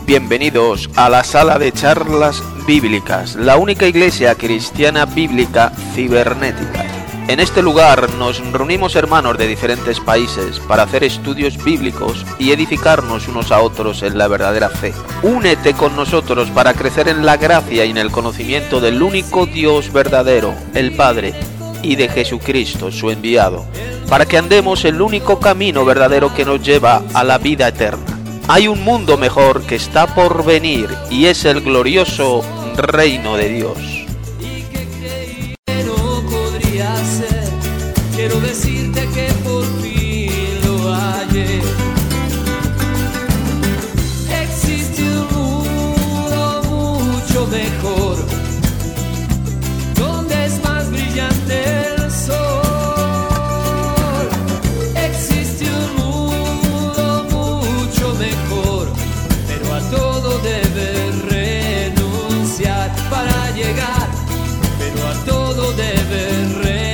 Bienvenidos a la sala de charlas bíblicas, la única iglesia cristiana bíblica cibernética. En este lugar nos reunimos hermanos de diferentes países para hacer estudios bíblicos y edificarnos unos a otros en la verdadera fe. Únete con nosotros para crecer en la gracia y en el conocimiento del único Dios verdadero, el Padre, y de Jesucristo, su enviado, para que andemos el único camino verdadero que nos lleva a la vida eterna. Hay un mundo mejor que está por venir y es el glorioso reino de Dios. Quiero decirte que por fin lo hallé. Existe un mundo mucho mejor, donde es más brillante el sol. Existe un mundo mucho mejor, pero a todo debes renunciar para llegar, pero a todo debes renunciar.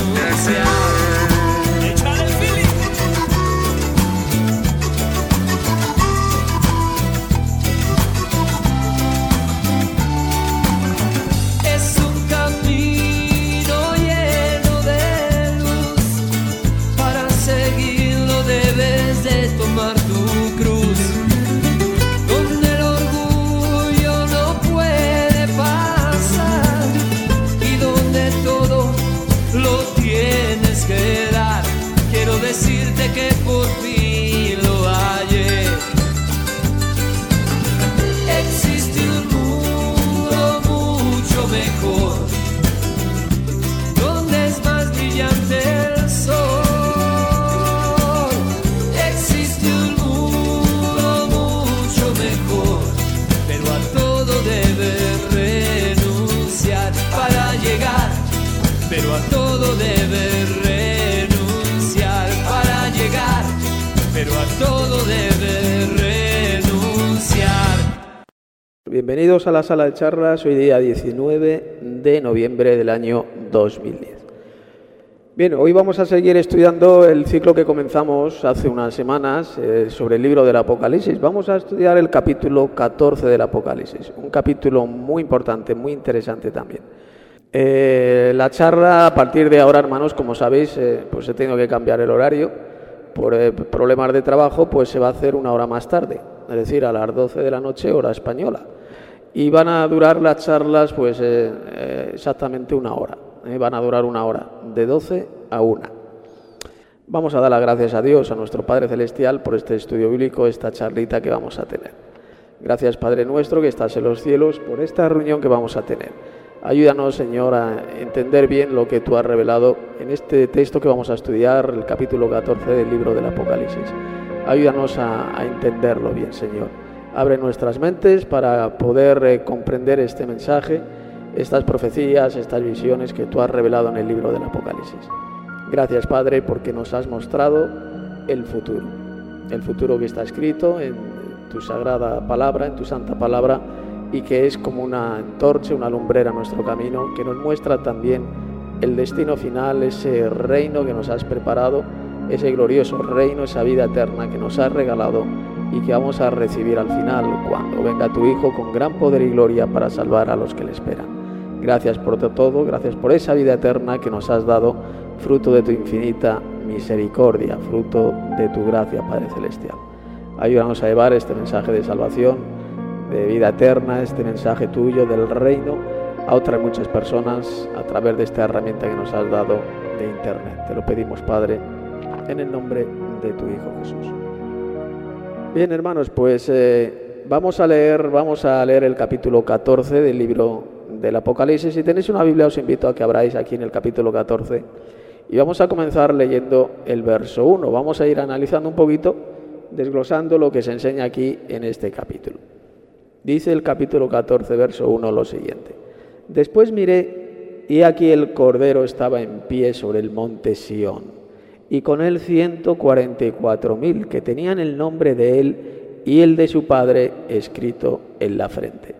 Es un camino lleno de luz, para seguirlo debes de tomar tu cruz, donde el orgullo no puede pasar y donde todo lo tienes que dar. Quiero decirte que por fin lo hallé. Existe un mundo mucho mejor, donde es más brillante el sol. Existe un mundo mucho mejor, pero a todo debes renunciar para llegar, pero a todo debes renunciar para llegar, pero a todo debes renunciar. Bienvenidos a la sala de charlas, hoy día 19 de noviembre del año 2010. Bien, hoy vamos a seguir estudiando el ciclo que comenzamos hace unas semanas sobre el libro del Apocalipsis. Vamos a estudiar el capítulo 14 del Apocalipsis, un capítulo muy importante, muy interesante también. La charla, a partir de ahora, hermanos, como sabéis, pues he tenido que cambiar el horario por problemas de trabajo, pues se va a hacer una hora más tarde, es decir, a las 12 de la noche, hora española. Y van a durar las charlas pues exactamente una hora, van a durar una hora, de 12 a 1. Vamos a dar las gracias a Dios, a nuestro Padre Celestial, por este estudio bíblico, esta charlita que vamos a tener. Gracias, Padre nuestro, que estás en los cielos, por esta reunión que vamos a tener. Ayúdanos, Señor, a entender bien lo que tú has revelado en este texto que vamos a estudiar, el capítulo 14 del libro del Apocalipsis. Ayúdanos a entenderlo bien, Señor. Abre nuestras mentes para poder comprender este mensaje, estas profecías, estas visiones que tú has revelado en el libro del Apocalipsis. Gracias, Padre, porque nos has mostrado el futuro que está escrito en tu sagrada palabra, en tu santa palabra, y que es como una antorcha, una lumbrera a nuestro camino, que nos muestra también el destino final, ese reino que nos has preparado, ese glorioso reino, esa vida eterna que nos has regalado y que vamos a recibir al final cuando venga tu Hijo con gran poder y gloria para salvar a los que le esperan. Gracias por todo, gracias por esa vida eterna que nos has dado, fruto de tu infinita misericordia, fruto de tu gracia, Padre Celestial. Ayúdanos a llevar este mensaje de salvación, de vida eterna, este mensaje tuyo del reino a otras muchas personas a través de esta herramienta que nos has dado de internet. Te lo pedimos, Padre, en el nombre de tu Hijo Jesús. Bien, hermanos, pues vamos a leer el capítulo 14 del libro del Apocalipsis. Si tenéis una Biblia os invito a que abráis aquí en el capítulo 14 y vamos a comenzar leyendo el verso 1. Vamos a ir analizando un poquito, desglosando lo que se enseña aquí en este capítulo. Dice el capítulo 14, verso 1, lo siguiente: Después miré, y aquí el Cordero estaba en pie sobre el monte Sión, y con él 144.000 que tenían el nombre de él y el de su Padre escrito en la frente.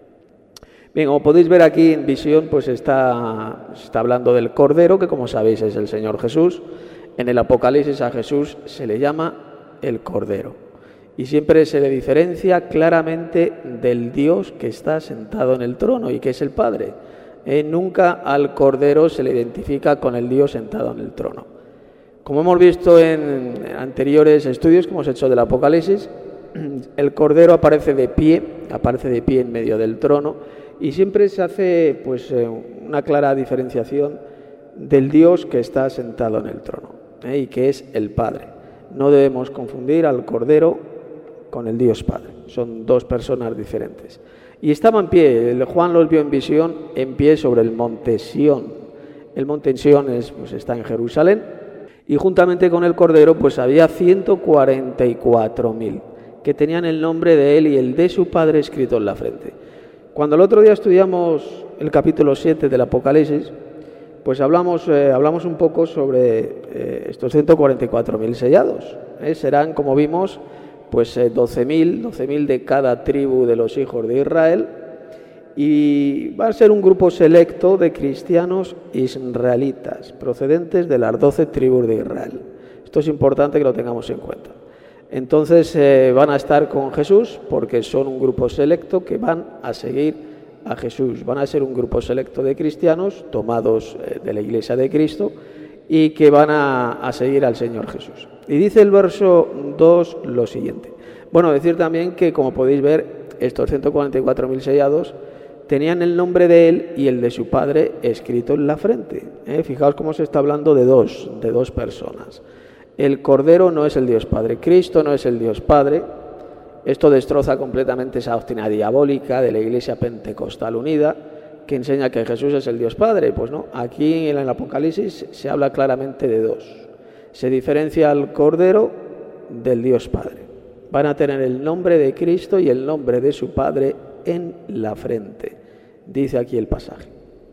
Bien, como podéis ver aquí en visión, pues está hablando del Cordero, que como sabéis es el Señor Jesús. En el Apocalipsis a Jesús se le llama el Cordero. y siempre se le diferencia claramente del Dios que está sentado en el trono y que es el Padre. Nunca al Cordero se le identifica con el Dios sentado en el trono. Como hemos visto en anteriores estudios que hemos hecho del Apocalipsis, el Cordero aparece de pie en medio del trono, y siempre se hace pues una clara diferenciación del Dios que está sentado en el trono, y que es el Padre. No debemos confundir al Cordero con el Dios Padre, son dos personas diferentes. Y estaba en pie, Juan los vio en visión, en pie sobre el monte Sión. El monte Sión pues está en Jerusalén, y juntamente con el Cordero pues había 144.000 que tenían el nombre de él y el de su Padre escrito en la frente. Cuando el otro día estudiamos el capítulo 7 del Apocalipsis, pues hablamos un poco sobre estos 144.000 sellados. Serán, como vimos, pues 12.000 de cada tribu de los hijos de Israel, y va a ser un grupo selecto de cristianos israelitas procedentes de las 12 tribus de Israel. Esto es importante que lo tengamos en cuenta. Entonces van a estar con Jesús porque son un grupo selecto que van a seguir a Jesús. Van a ser un grupo selecto de cristianos tomados de la Iglesia de Cristo y que van a seguir al Señor Jesús. Y dice el verso 2 lo siguiente. Bueno, decir también que, como podéis ver, estos 144.000 sellados tenían el nombre de él y el de su Padre escrito en la frente. Fijaos cómo se está hablando de dos personas. El Cordero no es el Dios Padre, Cristo no es el Dios Padre. Esto destroza completamente esa doctrina diabólica de la Iglesia Pentecostal Unida, que enseña que Jesús es el Dios Padre. Pues no, aquí en el Apocalipsis se habla claramente de dos. Se diferencia al Cordero del Dios Padre. Van a tener el nombre de Cristo y el nombre de su Padre en la frente, dice aquí el pasaje.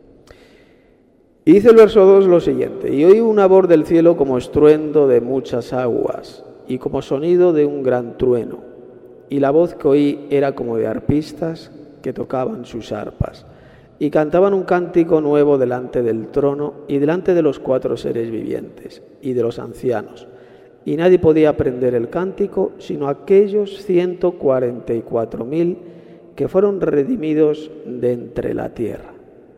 Y dice el verso 2 lo siguiente: y oí una voz del cielo como estruendo de muchas aguas y como sonido de un gran trueno, y la voz que oí era como de arpistas que tocaban sus arpas y cantaban un cántico nuevo delante del trono y delante de los 4 seres vivientes y de los ancianos, y nadie podía aprender el cántico sino aquellos 144.000 que fueron redimidos de entre la tierra.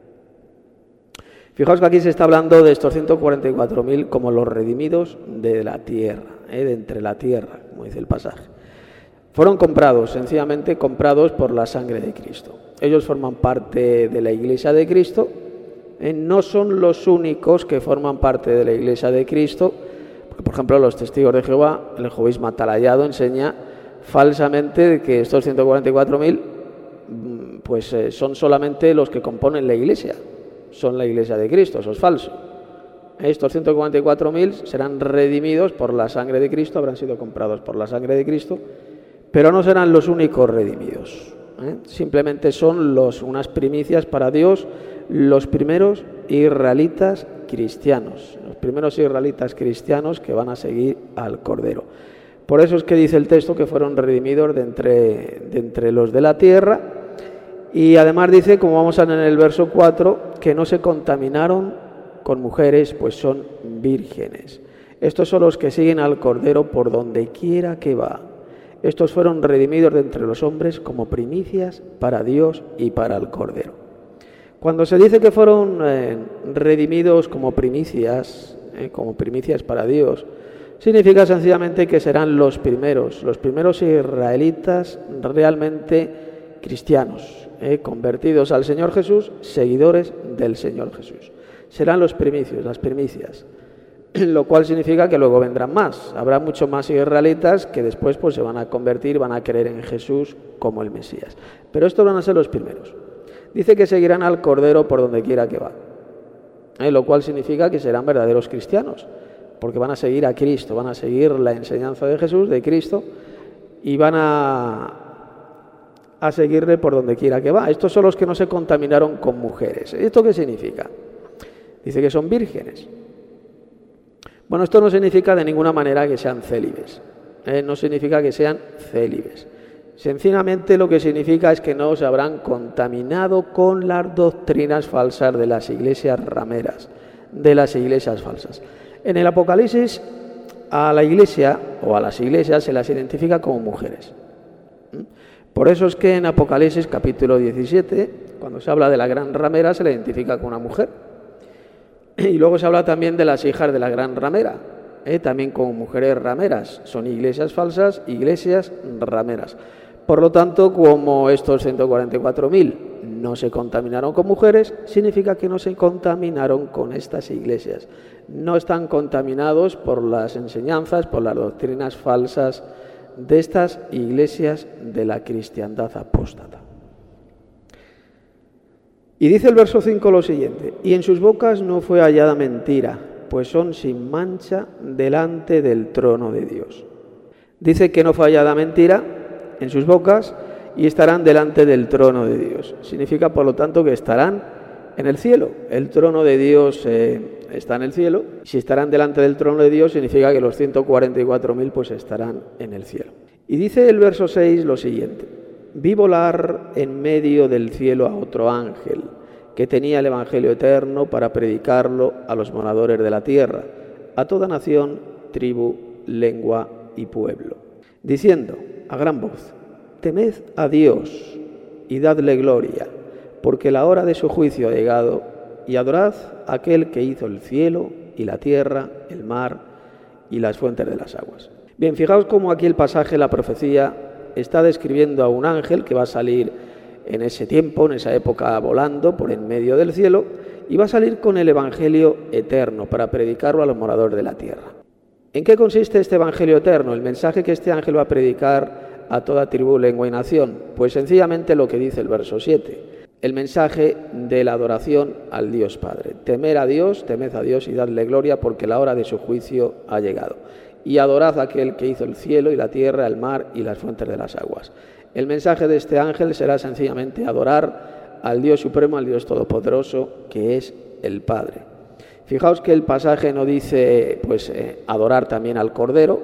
Fijaos que aquí se está hablando de estos 144.000 como los redimidos de la tierra, de entre la tierra, como dice el pasaje. Fueron comprados, sencillamente comprados por la sangre de Cristo. Ellos forman parte de la Iglesia de Cristo, no son los únicos que forman parte de la Iglesia de Cristo, porque, por ejemplo, los testigos de Jehová, el jehovismo atalayado, enseña falsamente que estos 144.000 pues son solamente los que componen la Iglesia, son la Iglesia de Cristo. Eso es falso. Estos 144.000 serán redimidos por la sangre de Cristo, habrán sido comprados por la sangre de Cristo, pero no serán los únicos redimidos. Simplemente son unas primicias para Dios, los primeros israelitas cristianos, que van a seguir al Cordero. Por eso es que dice el texto que fueron redimidos de entre los de la tierra, y además dice, como vamos a ver en el verso 4, que no se contaminaron con mujeres, pues son vírgenes. Estos son los que siguen al Cordero por donde quiera que va. Estos fueron redimidos de entre los hombres como primicias para Dios y para el Cordero. Cuando se dice que fueron redimidos como primicias para Dios, significa sencillamente que serán los primeros israelitas realmente cristianos, convertidos al Señor Jesús, seguidores del Señor Jesús. Serán los primicios, las primicias, lo cual significa que luego vendrán más. Habrá mucho más israelitas que después pues se van a convertir, van a creer en Jesús como el Mesías. Pero estos van a ser los primeros. Dice que seguirán al Cordero por donde quiera que va, lo cual significa que serán verdaderos cristianos, porque van a seguir a Cristo, van a seguir la enseñanza de Jesús, de Cristo, y van a seguirle por donde quiera que va. Estos son los que no se contaminaron con mujeres. ¿Esto qué significa? Dice que son vírgenes. Bueno, esto no significa de ninguna manera que sean célibes. No significa que sean célibes. Sencillamente lo que significa es que no se habrán contaminado con las doctrinas falsas de las iglesias rameras, de las iglesias falsas. En el Apocalipsis a la iglesia o a las iglesias se las identifica como mujeres. Por eso es que en Apocalipsis capítulo 17, cuando se habla de la gran ramera, se la identifica con una mujer. Y luego se habla también de las hijas de la gran ramera, también como mujeres rameras. Son iglesias falsas, iglesias rameras. Por lo tanto, como estos 144.000 no se contaminaron con mujeres, significa que no se contaminaron con estas iglesias. No están contaminados por las enseñanzas, por las doctrinas falsas de estas iglesias de la cristiandad apóstata. Y dice el verso 5 lo siguiente: y en sus bocas no fue hallada mentira, pues son sin mancha delante del trono de Dios. Dice que no fue hallada mentira en sus bocas y estarán delante del trono de Dios. Significa, por lo tanto, que estarán en el cielo. El trono de Dios está en el cielo. Si estarán delante del trono de Dios, significa que los 144.000 pues estarán en el cielo. Y dice el verso 6 lo siguiente: vi volar en medio del cielo a otro ángel que tenía el evangelio eterno para predicarlo a los moradores de la tierra, a toda nación, tribu, lengua y pueblo, diciendo a gran voz: temed a Dios y dadle gloria, porque la hora de su juicio ha llegado, y adorad a aquel que hizo el cielo y la tierra, el mar y las fuentes de las aguas. Bien, fijaos cómo aquí el pasaje, la profecía, está describiendo a un ángel que va a salir en ese tiempo, en esa época, volando por en medio del cielo, y va a salir con el evangelio eterno para predicarlo a los moradores de la tierra. ¿En qué consiste este evangelio eterno? El mensaje que este ángel va a predicar a toda tribu, lengua y nación. Pues sencillamente lo que dice el verso 7, el mensaje de la adoración al Dios Padre. Temed a Dios y dadle gloria, porque la hora de su juicio ha llegado. Y adorad a aquel que hizo el cielo y la tierra, el mar y las fuentes de las aguas. El mensaje de este ángel será sencillamente adorar al Dios supremo, al Dios todopoderoso, que es el Padre. Fijaos que el pasaje no dice adorar también al Cordero.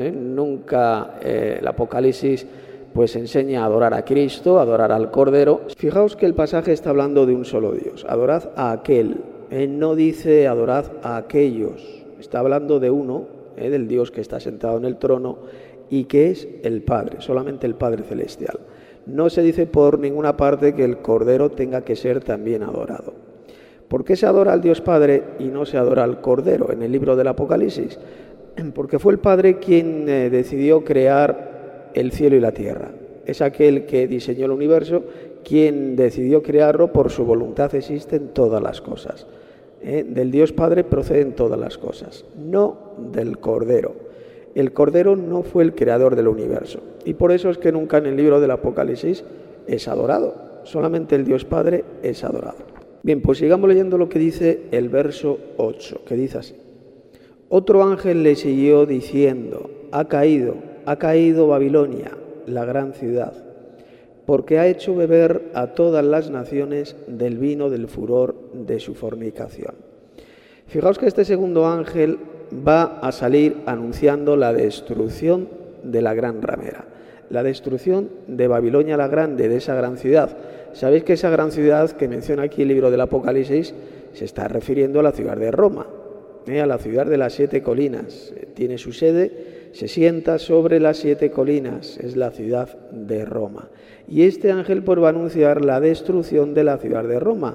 Nunca el Apocalipsis pues enseña a adorar a Cristo, a adorar al Cordero. Fijaos que el pasaje está hablando de un solo Dios: adorad a aquel. No dice adorad a aquellos. Está hablando de uno, del Dios que está sentado en el trono y que es el Padre, solamente el Padre celestial. No se dice por ninguna parte que el Cordero tenga que ser también adorado. ¿Por qué se adora al Dios Padre y no se adora al Cordero en el libro del Apocalipsis? Porque fue el Padre quien decidió crear el cielo y la tierra. Es aquel que diseñó el universo, quien decidió crearlo. Por su voluntad existen todas las cosas. Del Dios Padre proceden todas las cosas, no del Cordero. El Cordero no fue el creador del universo, y por eso es que nunca en el libro del Apocalipsis es adorado. Solamente el Dios Padre es adorado. Bien, pues sigamos leyendo lo que dice el verso 8, que dice así: otro ángel le siguió diciendo: ha caído Babilonia, la gran ciudad, porque ha hecho beber a todas las naciones del vino del furor de su fornicación. Fijaos que este segundo ángel va a salir anunciando la destrucción de la gran ramera, la destrucción de Babilonia la grande, de esa gran ciudad. Sabéis que esa gran ciudad que menciona aquí el libro del Apocalipsis se está refiriendo a la ciudad de Roma, a la ciudad de las 7 colinas. Tiene su sede, se sienta sobre las 7 colinas, es la ciudad de Roma. Y este ángel pues va a anunciar la destrucción de la ciudad de Roma.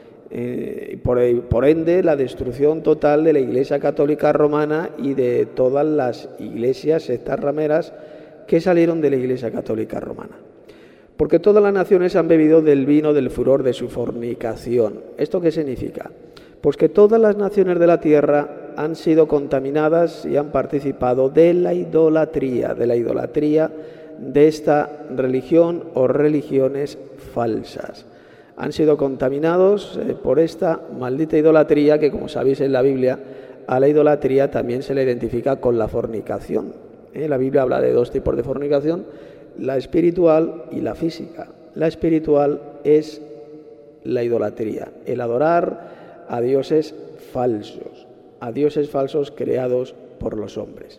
Por ende, la destrucción total de la Iglesia Católica Romana y de todas las iglesias, sectas rameras que salieron de la Iglesia Católica Romana. Porque todas las naciones han bebido del vino del furor de su fornicación. ¿Esto qué significa? Pues que todas las naciones de la tierra han sido contaminadas y han participado de la idolatría de esta religión o religiones falsas. Han sido contaminados por esta maldita idolatría que, como sabéis en la Biblia, a la idolatría también se le identifica con la fornicación. La Biblia habla de 2 tipos de fornicación: la espiritual y la física. La espiritual es la idolatría, el adorar a dioses falsos creados por los hombres.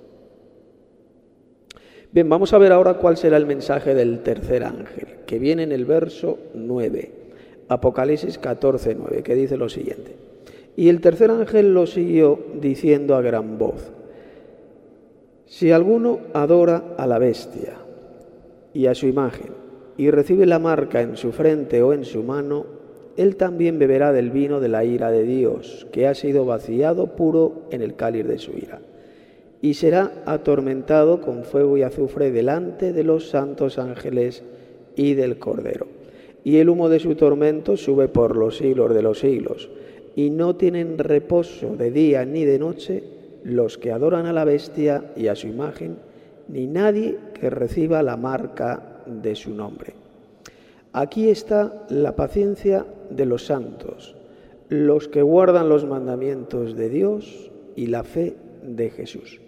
Bien, vamos a ver ahora cuál será el mensaje del tercer ángel, que viene en el verso 9. Apocalipsis 14:9, que dice lo siguiente: y el tercer ángel lo siguió diciendo a gran voz: Si alguno adora a la bestia y a su imagen y recibe la marca en su frente o en su mano, él también beberá del vino de la ira de Dios, que ha sido vaciado puro en el cáliz de su ira, y será atormentado con fuego y azufre delante de los santos ángeles y del Cordero. Y el humo de su tormento sube por los siglos de los siglos, y no tienen reposo de día ni de noche los que adoran a la bestia y a su imagen, ni nadie que reciba la marca de su nombre. Aquí está la paciencia de los santos, los que guardan los mandamientos de Dios y la fe de Jesús.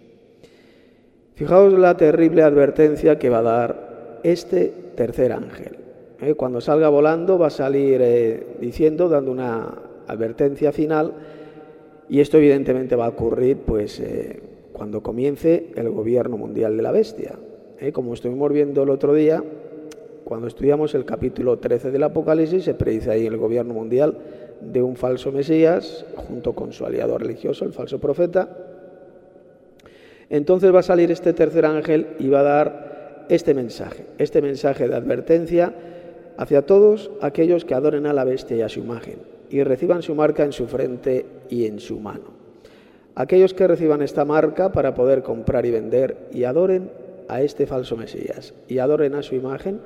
Fijaos la terrible advertencia que va a dar este tercer ángel. Cuando salga volando va a salir dando una advertencia final, y esto evidentemente va a ocurrir cuando comience el gobierno mundial de la bestia. Como estuvimos viendo el otro día, cuando estudiamos el capítulo 13 del Apocalipsis, se predice ahí el gobierno mundial de un falso Mesías junto con su aliado religioso, el falso profeta. Entonces va a salir este tercer ángel y va a dar este mensaje de advertencia hacia todos aquellos que adoren a la bestia y a su imagen y reciban su marca en su frente y en su mano. Aquellos que reciban esta marca para poder comprar y vender y adoren a este falso Mesías y adoren a su imagen,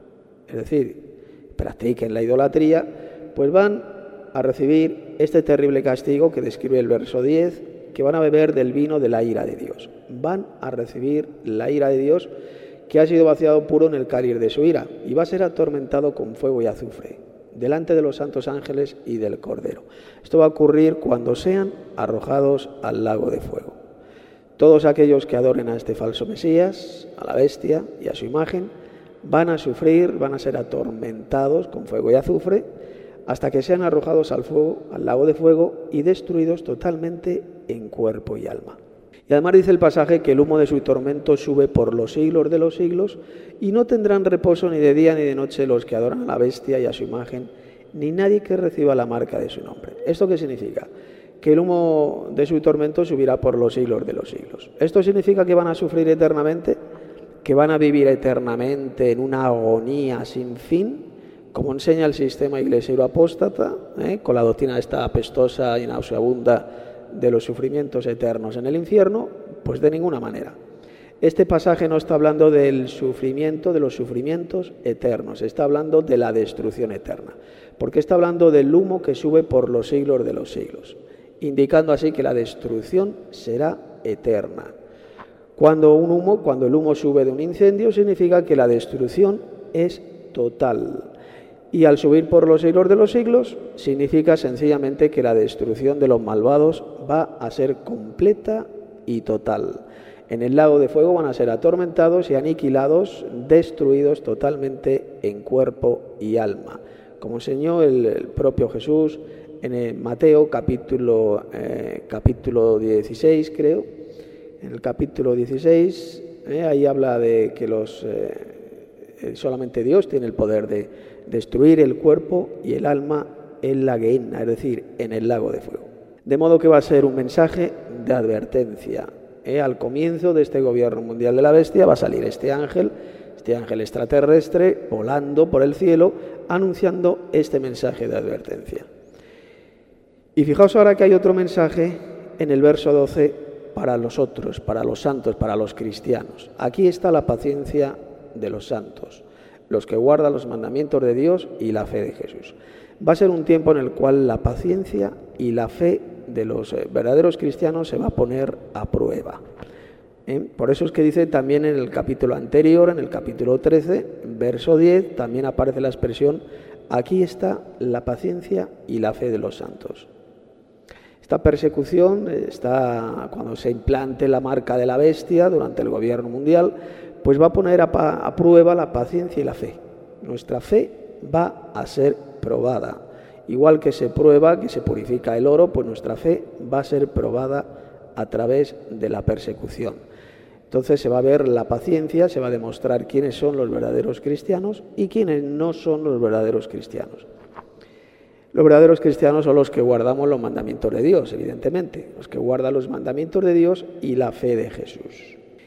es decir, practiquen la idolatría, pues van a recibir este terrible castigo que describe el verso 10, que van a beber del vino de la ira de Dios. Van a recibir la ira de Dios, que ha sido vaciado puro en el cáliz de su ira, y va a ser atormentado con fuego y azufre delante de los santos ángeles y del Cordero. Esto va a ocurrir cuando sean arrojados al lago de fuego. Todos aquellos que adoren a este falso Mesías, a la bestia y a su imagen, van a sufrir, van a ser atormentados con fuego y azufre hasta que sean arrojados al fuego, al lago de fuego, y destruidos totalmente en cuerpo y alma. Y además dice el pasaje que el humo de su tormento sube por los siglos de los siglos, y no tendrán reposo ni de día ni de noche los que adoran a la bestia y a su imagen, ni nadie que reciba la marca de su nombre. ¿Esto qué significa? Que el humo de su tormento subirá por los siglos de los siglos. ¿Esto significa que van a sufrir eternamente? ¿Que van a vivir eternamente en una agonía sin fin, como enseña el sistema iglesiero apóstata, con la doctrina esta apestosa y nauseabunda de los sufrimientos eternos en el infierno? Pues de ninguna manera. Este pasaje no está hablando del sufrimiento, de los sufrimientos eternos, está hablando de la destrucción eterna, porque está hablando del humo que sube por los siglos de los siglos, indicando así que la destrucción será eterna. Cuando el humo sube de un incendio, significa que la destrucción es total. Y al subir por los siglos de los siglos, significa sencillamente que la destrucción de los malvados va a ser completa y total. En el lago de fuego van a ser atormentados y aniquilados, destruidos totalmente en cuerpo y alma, como enseñó el propio Jesús en el Mateo capítulo 16, creo. En el capítulo 16, ahí habla de que solamente Dios tiene el poder de destruir el cuerpo y el alma en la Gehenna, es decir, en el lago de fuego. De modo que va a ser un mensaje de advertencia. Al comienzo de este gobierno mundial de la bestia va a salir este ángel extraterrestre, volando por el cielo, anunciando este mensaje de advertencia. Y fijaos ahora que hay otro mensaje en el verso 12 para los otros, para los santos, para los cristianos. Aquí está la paciencia de los santos, los que guardan los mandamientos de Dios y la fe de Jesús. Va a ser un tiempo en el cual la paciencia y la fe de los verdaderos cristianos se va a poner a prueba. Por eso es que dice también en el capítulo anterior, en el capítulo 13, verso 10, también aparece la expresión: aquí está la paciencia y la fe de los santos. Esta persecución cuando se implante la marca de la bestia durante el gobierno mundial, pues va a poner a prueba la paciencia y la fe. Nuestra fe va a ser probada. Igual que se prueba, que se purifica el oro, pues nuestra fe va a ser probada a través de la persecución. Entonces se va a ver la paciencia, se va a demostrar quiénes son los verdaderos cristianos y quiénes no son los verdaderos cristianos. Los verdaderos cristianos son los que guardamos los mandamientos de Dios, evidentemente, los que guardan los mandamientos de Dios y la fe de Jesús.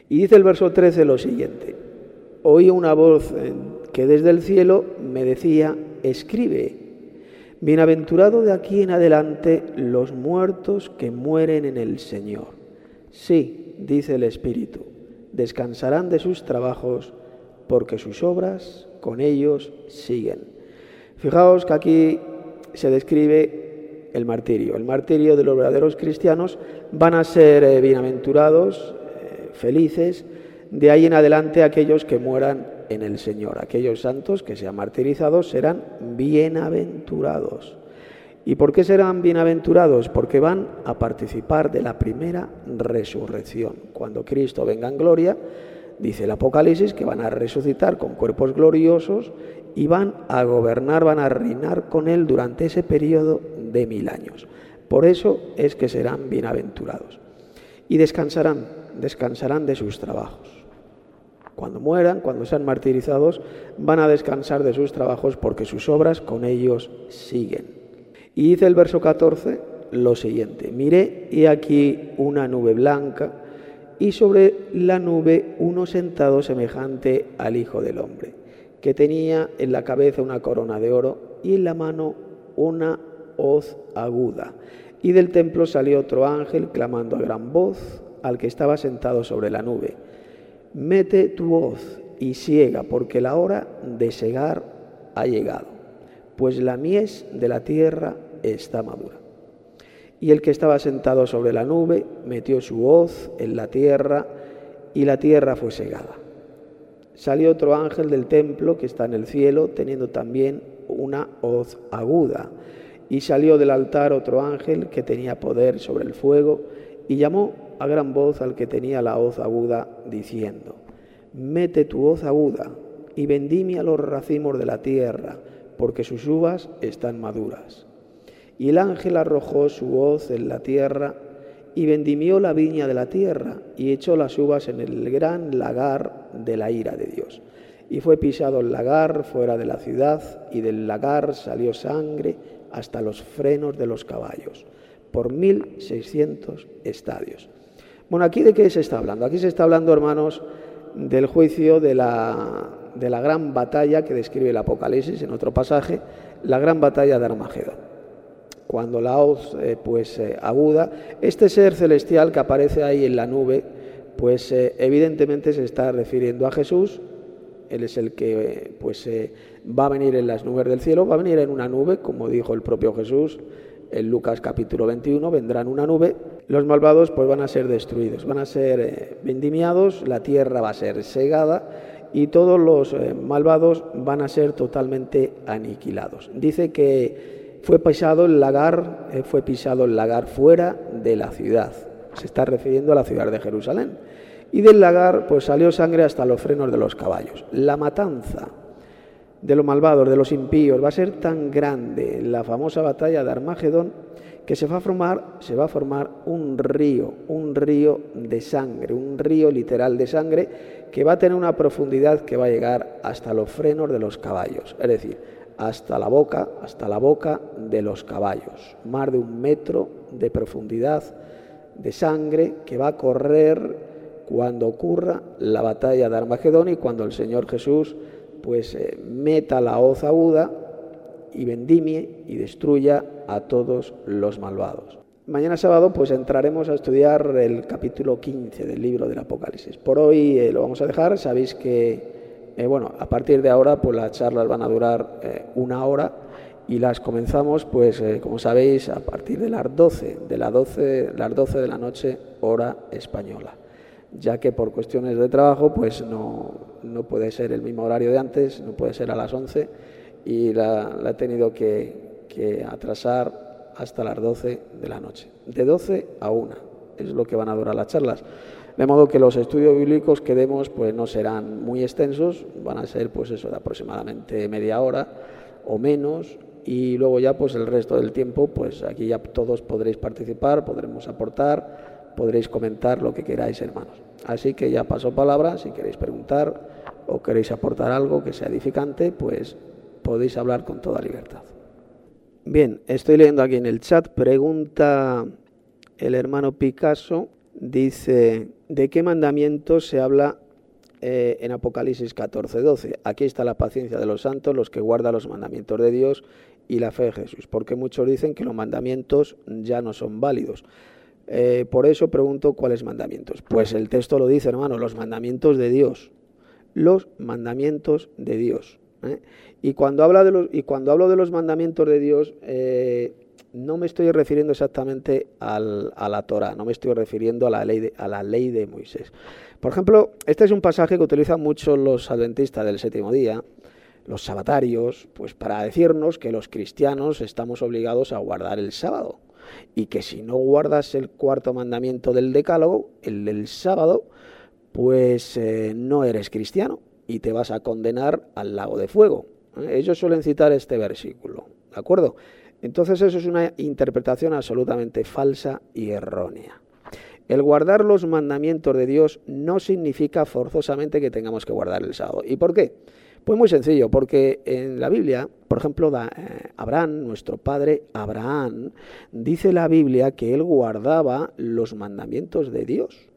Y dice el verso 13 lo siguiente: oí una voz que desde el cielo me decía, escribe, bienaventurado de aquí en adelante los muertos que mueren en el Señor. Sí, dice el Espíritu, descansarán de sus trabajos, porque sus obras con ellos siguen. Fijaos que aquí se describe el martirio de los verdaderos cristianos. Van a ser bienaventurados, felices, de ahí en adelante aquellos que mueran en el Señor. Aquellos santos que sean martirizados serán bienaventurados. ¿Y por qué serán bienaventurados? Porque van a participar de la primera resurrección. Cuando Cristo venga en gloria, dice el Apocalipsis que van a resucitar con cuerpos gloriosos y van a gobernar, van a reinar con Él durante ese periodo de 1000 años. Por eso es que serán bienaventurados. Y descansarán de sus trabajos. Cuando mueran, cuando sean martirizados, van a descansar de sus trabajos porque sus obras con ellos siguen. Y dice el verso 14 lo siguiente: miré y aquí una nube blanca y sobre la nube uno sentado semejante al Hijo del Hombre, que tenía en la cabeza una corona de oro y en la mano una hoz aguda. Y del templo salió otro ángel clamando a gran voz al que estaba sentado sobre la nube: mete tu hoz y siega, porque la hora de segar ha llegado, pues la mies de la tierra está madura. Y el que estaba sentado sobre la nube metió su hoz en la tierra, y la tierra fue segada. Salió otro ángel del templo que está en el cielo, teniendo también una hoz aguda. Y salió del altar otro ángel que tenía poder sobre el fuego, y llamó a gran voz al que tenía la hoz aguda, diciendo: mete tu hoz aguda y vendimia los racimos de la tierra, porque sus uvas están maduras. Y el ángel arrojó su hoz en la tierra y vendimió la viña de la tierra y echó las uvas en el gran lagar de la ira de Dios. Y fue pisado el lagar fuera de la ciudad, y del lagar salió sangre hasta los frenos de los caballos, por 1600 estadios. Bueno, ¿aquí de qué se está hablando? Aquí se está hablando, hermanos, del juicio de la gran batalla que describe el Apocalipsis en otro pasaje, la gran batalla de Armagedón. Cuando la hoz aguda, este ser celestial que aparece ahí en la nube, evidentemente se está refiriendo a Jesús. Él es el que va a venir en las nubes del cielo, va a venir en una nube, como dijo el propio Jesús en Lucas capítulo 21, vendrá en una nube. Los malvados van a ser destruidos, van a ser vendimiados, la tierra va a ser segada y todos los malvados van a ser totalmente aniquilados. Dice que fue pisado el lagar fuera de la ciudad. Se está refiriendo a la ciudad de Jerusalén. Y del lagar salió sangre hasta los frenos de los caballos. La matanza de los malvados, de los impíos, va a ser tan grande, la famosa batalla de Armagedón, que se va a formar un río de sangre, un río literal de sangre, que va a tener una profundidad que va a llegar hasta los frenos de los caballos, es decir, hasta la boca de los caballos, más de 1 metro de profundidad de sangre que va a correr cuando ocurra la batalla de Armagedón y cuando el Señor Jesús meta la hoz aguda y vendimie y destruya a todos los malvados. Mañana sábado entraremos a estudiar el capítulo 15 del libro del Apocalipsis. Por hoy lo vamos a dejar. Sabéis que a partir de ahora las charlas van a durar 1 hora y las comenzamos como sabéis a partir de las 12 de la noche hora española, ya que por cuestiones de trabajo no puede ser el mismo horario de antes, no puede ser a las 11 y la he tenido que atrasar hasta las 12 de la noche, de 12 a 1 es lo que van a durar las charlas. De modo que los estudios bíblicos que demos no serán muy extensos, van a ser de aproximadamente media hora o menos, y luego ya el resto del tiempo aquí ya todos podréis participar, podremos aportar, podréis comentar lo que queráis, hermanos. Así que ya paso palabra, si queréis preguntar o queréis aportar algo que sea edificante, podéis hablar con toda libertad. Bien, estoy leyendo aquí en el chat, pregunta el hermano Picasso: Dice, ¿de qué mandamientos se habla en Apocalipsis 14:12? Aquí está la paciencia de los santos, los que guardan los mandamientos de Dios y la fe de Jesús. Porque muchos dicen que los mandamientos ya no son válidos. Por eso pregunto, ¿cuáles mandamientos? Pues el texto lo dice, hermano, los mandamientos de Dios. Los mandamientos de Dios. Y cuando hablo de los mandamientos de Dios, no me estoy refiriendo exactamente a la Torá, no me estoy refiriendo a la ley de Moisés. Por ejemplo, este es un pasaje que utilizan mucho los adventistas del séptimo día, los sabatarios, pues para decirnos que los cristianos estamos obligados a guardar el sábado y que si no guardas el cuarto mandamiento del decálogo, el del sábado, pues no eres cristiano y te vas a condenar al lago de fuego. Ellos suelen citar este versículo, ¿de acuerdo? Entonces eso es una interpretación absolutamente falsa y errónea. El guardar los mandamientos de Dios no significa forzosamente que tengamos que guardar el sábado. ¿Y por qué? Pues muy sencillo, porque en la Biblia, por ejemplo, Abraham, nuestro padre Abraham, dice la Biblia que él guardaba los mandamientos de Dios.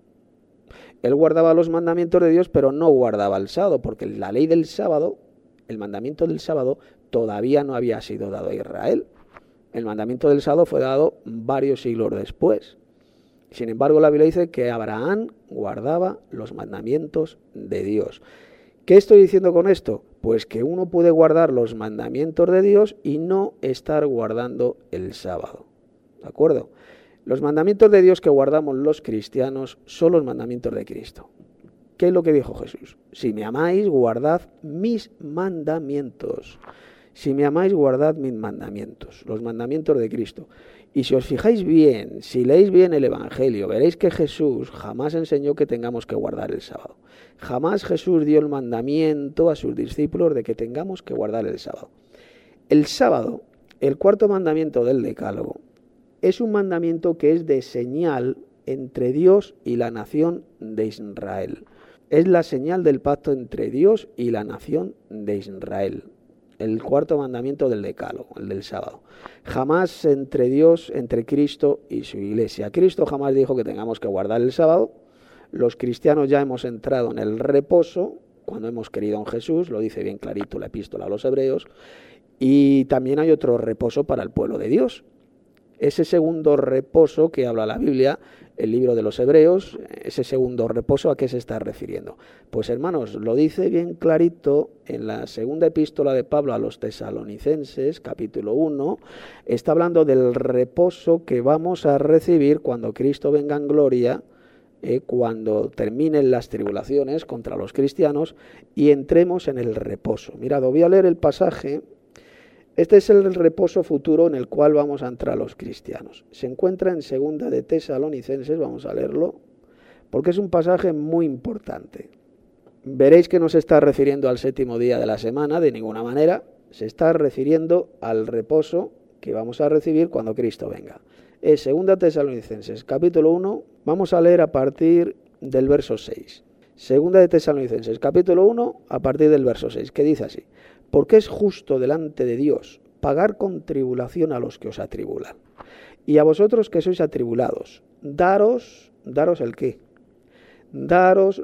Él guardaba los mandamientos de Dios, pero no guardaba el sábado, porque la ley del sábado, el mandamiento del sábado, todavía no había sido dado a Israel. El mandamiento del sábado fue dado varios siglos después. Sin embargo, la Biblia dice que Abraham guardaba los mandamientos de Dios. ¿Qué estoy diciendo con esto? Pues que uno puede guardar los mandamientos de Dios y no estar guardando el sábado. ¿De acuerdo? Los mandamientos de Dios que guardamos los cristianos son los mandamientos de Cristo. ¿Qué es lo que dijo Jesús? Si me amáis, guardad mis mandamientos. Si me amáis, guardad mis mandamientos, los mandamientos de Cristo. Y si os fijáis bien, si leéis bien el Evangelio, veréis que Jesús jamás enseñó que tengamos que guardar el sábado. Jamás Jesús dio el mandamiento a sus discípulos de que tengamos que guardar el sábado. El sábado, el cuarto mandamiento del Decálogo, es un mandamiento que es de señal entre Dios y la nación de Israel. Es la señal del pacto entre Dios y la nación de Israel. El cuarto mandamiento del Decálogo, el del sábado. Jamás entre Dios, entre Cristo y su iglesia. Cristo jamás dijo que tengamos que guardar el sábado. Los cristianos ya hemos entrado en el reposo cuando hemos creído en Jesús, lo dice bien clarito la epístola a los Hebreos. Y también hay otro reposo para el pueblo de Dios. Ese segundo reposo que habla la Biblia, el libro de los Hebreos, ese segundo reposo, ¿a qué se está refiriendo? Pues hermanos, lo dice bien clarito en la segunda epístola de Pablo a los Tesalonicenses, capítulo 1, está hablando del reposo que vamos a recibir cuando Cristo venga en gloria, cuando terminen las tribulaciones contra los cristianos y entremos en el reposo. Mirad, voy a leer el pasaje. Este es el reposo futuro en el cual vamos a entrar los cristianos. Se encuentra en segunda de Tesalonicenses, vamos a leerlo, porque es un pasaje muy importante. Veréis que no se está refiriendo al séptimo día de la semana, de ninguna manera, se está refiriendo al reposo que vamos a recibir cuando Cristo venga. Es segunda Tesalonicenses, capítulo 1, vamos a leer a partir del verso 6. Segunda de Tesalonicenses, capítulo 1, a partir del verso 6, que dice así: porque es justo delante de Dios pagar con tribulación a los que os atribulan. Y a vosotros que sois atribulados, daros ¿el qué? Daros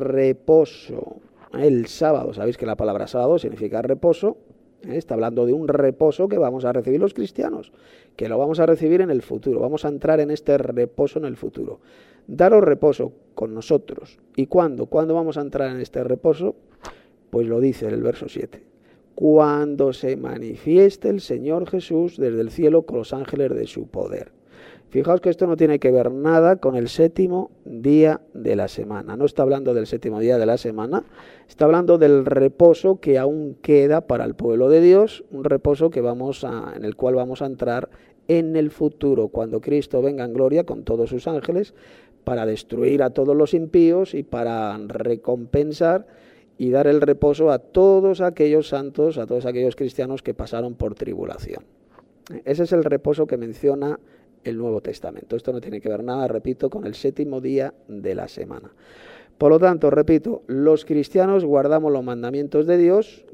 reposo. El sábado, sabéis que la palabra sábado significa reposo. Está hablando de un reposo que vamos a recibir los cristianos, que lo vamos a recibir en el futuro. Vamos a entrar en este reposo en el futuro. Daros reposo con nosotros. ¿Y cuándo? ¿Cuándo vamos a entrar en este reposo? Pues lo dice en el verso 7. Cuando se manifieste el Señor Jesús desde el cielo con los ángeles de su poder. Fijaos que esto no tiene que ver nada con el séptimo día de la semana. No está hablando del séptimo día de la semana, está hablando del reposo que aún queda para el pueblo de Dios, un reposo que en el cual vamos a entrar en el futuro, cuando Cristo venga en gloria con todos sus ángeles, para destruir a todos los impíos y para recompensar y dar el reposo a todos aquellos santos, a todos aquellos cristianos que pasaron por tribulación. Ese es el reposo que menciona el Nuevo Testamento. Esto no tiene que ver nada, repito, con el séptimo día de la semana. Por lo tanto, repito, los cristianos guardamos los mandamientos de Dios,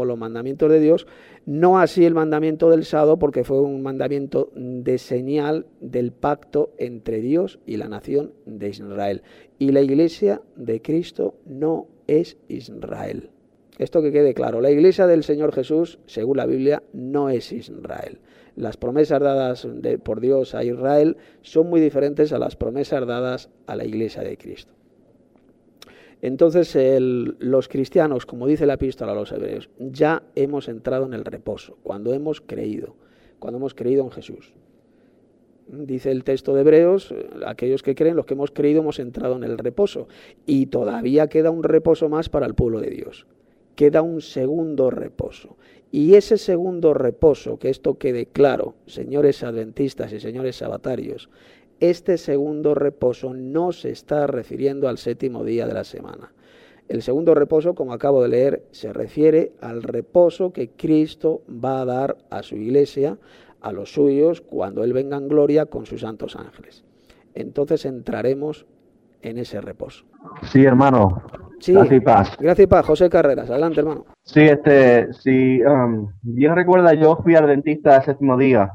no así el mandamiento del sábado, porque fue un mandamiento de señal del pacto entre Dios y la nación de Israel. Y la iglesia de Cristo no es Israel. Esto que quede claro, la iglesia del Señor Jesús, según la Biblia, no es Israel. Las promesas dadas por Dios a Israel son muy diferentes a las promesas dadas a la iglesia de Cristo. Entonces los cristianos, como dice la epístola a los hebreos, ya hemos entrado en el reposo, cuando hemos creído en Jesús. Dice el texto de Hebreos, aquellos que creen, los que hemos creído, hemos entrado en el reposo. Y todavía queda un reposo más para el pueblo de Dios. Queda un segundo reposo. Y ese segundo reposo, que esto quede claro, señores adventistas y señores sabatarios, este segundo reposo no se está refiriendo al séptimo día de la semana. El segundo reposo, como acabo de leer, se refiere al reposo que Cristo va a dar a su iglesia, a los suyos, cuando Él venga en gloria con sus santos ángeles. Entonces entraremos en ese reposo. Sí, hermano. Sí, gracias y paz. Gracias y paz. José Carreras, adelante, hermano. Sí, bien recuerda, yo fui adventista el séptimo día.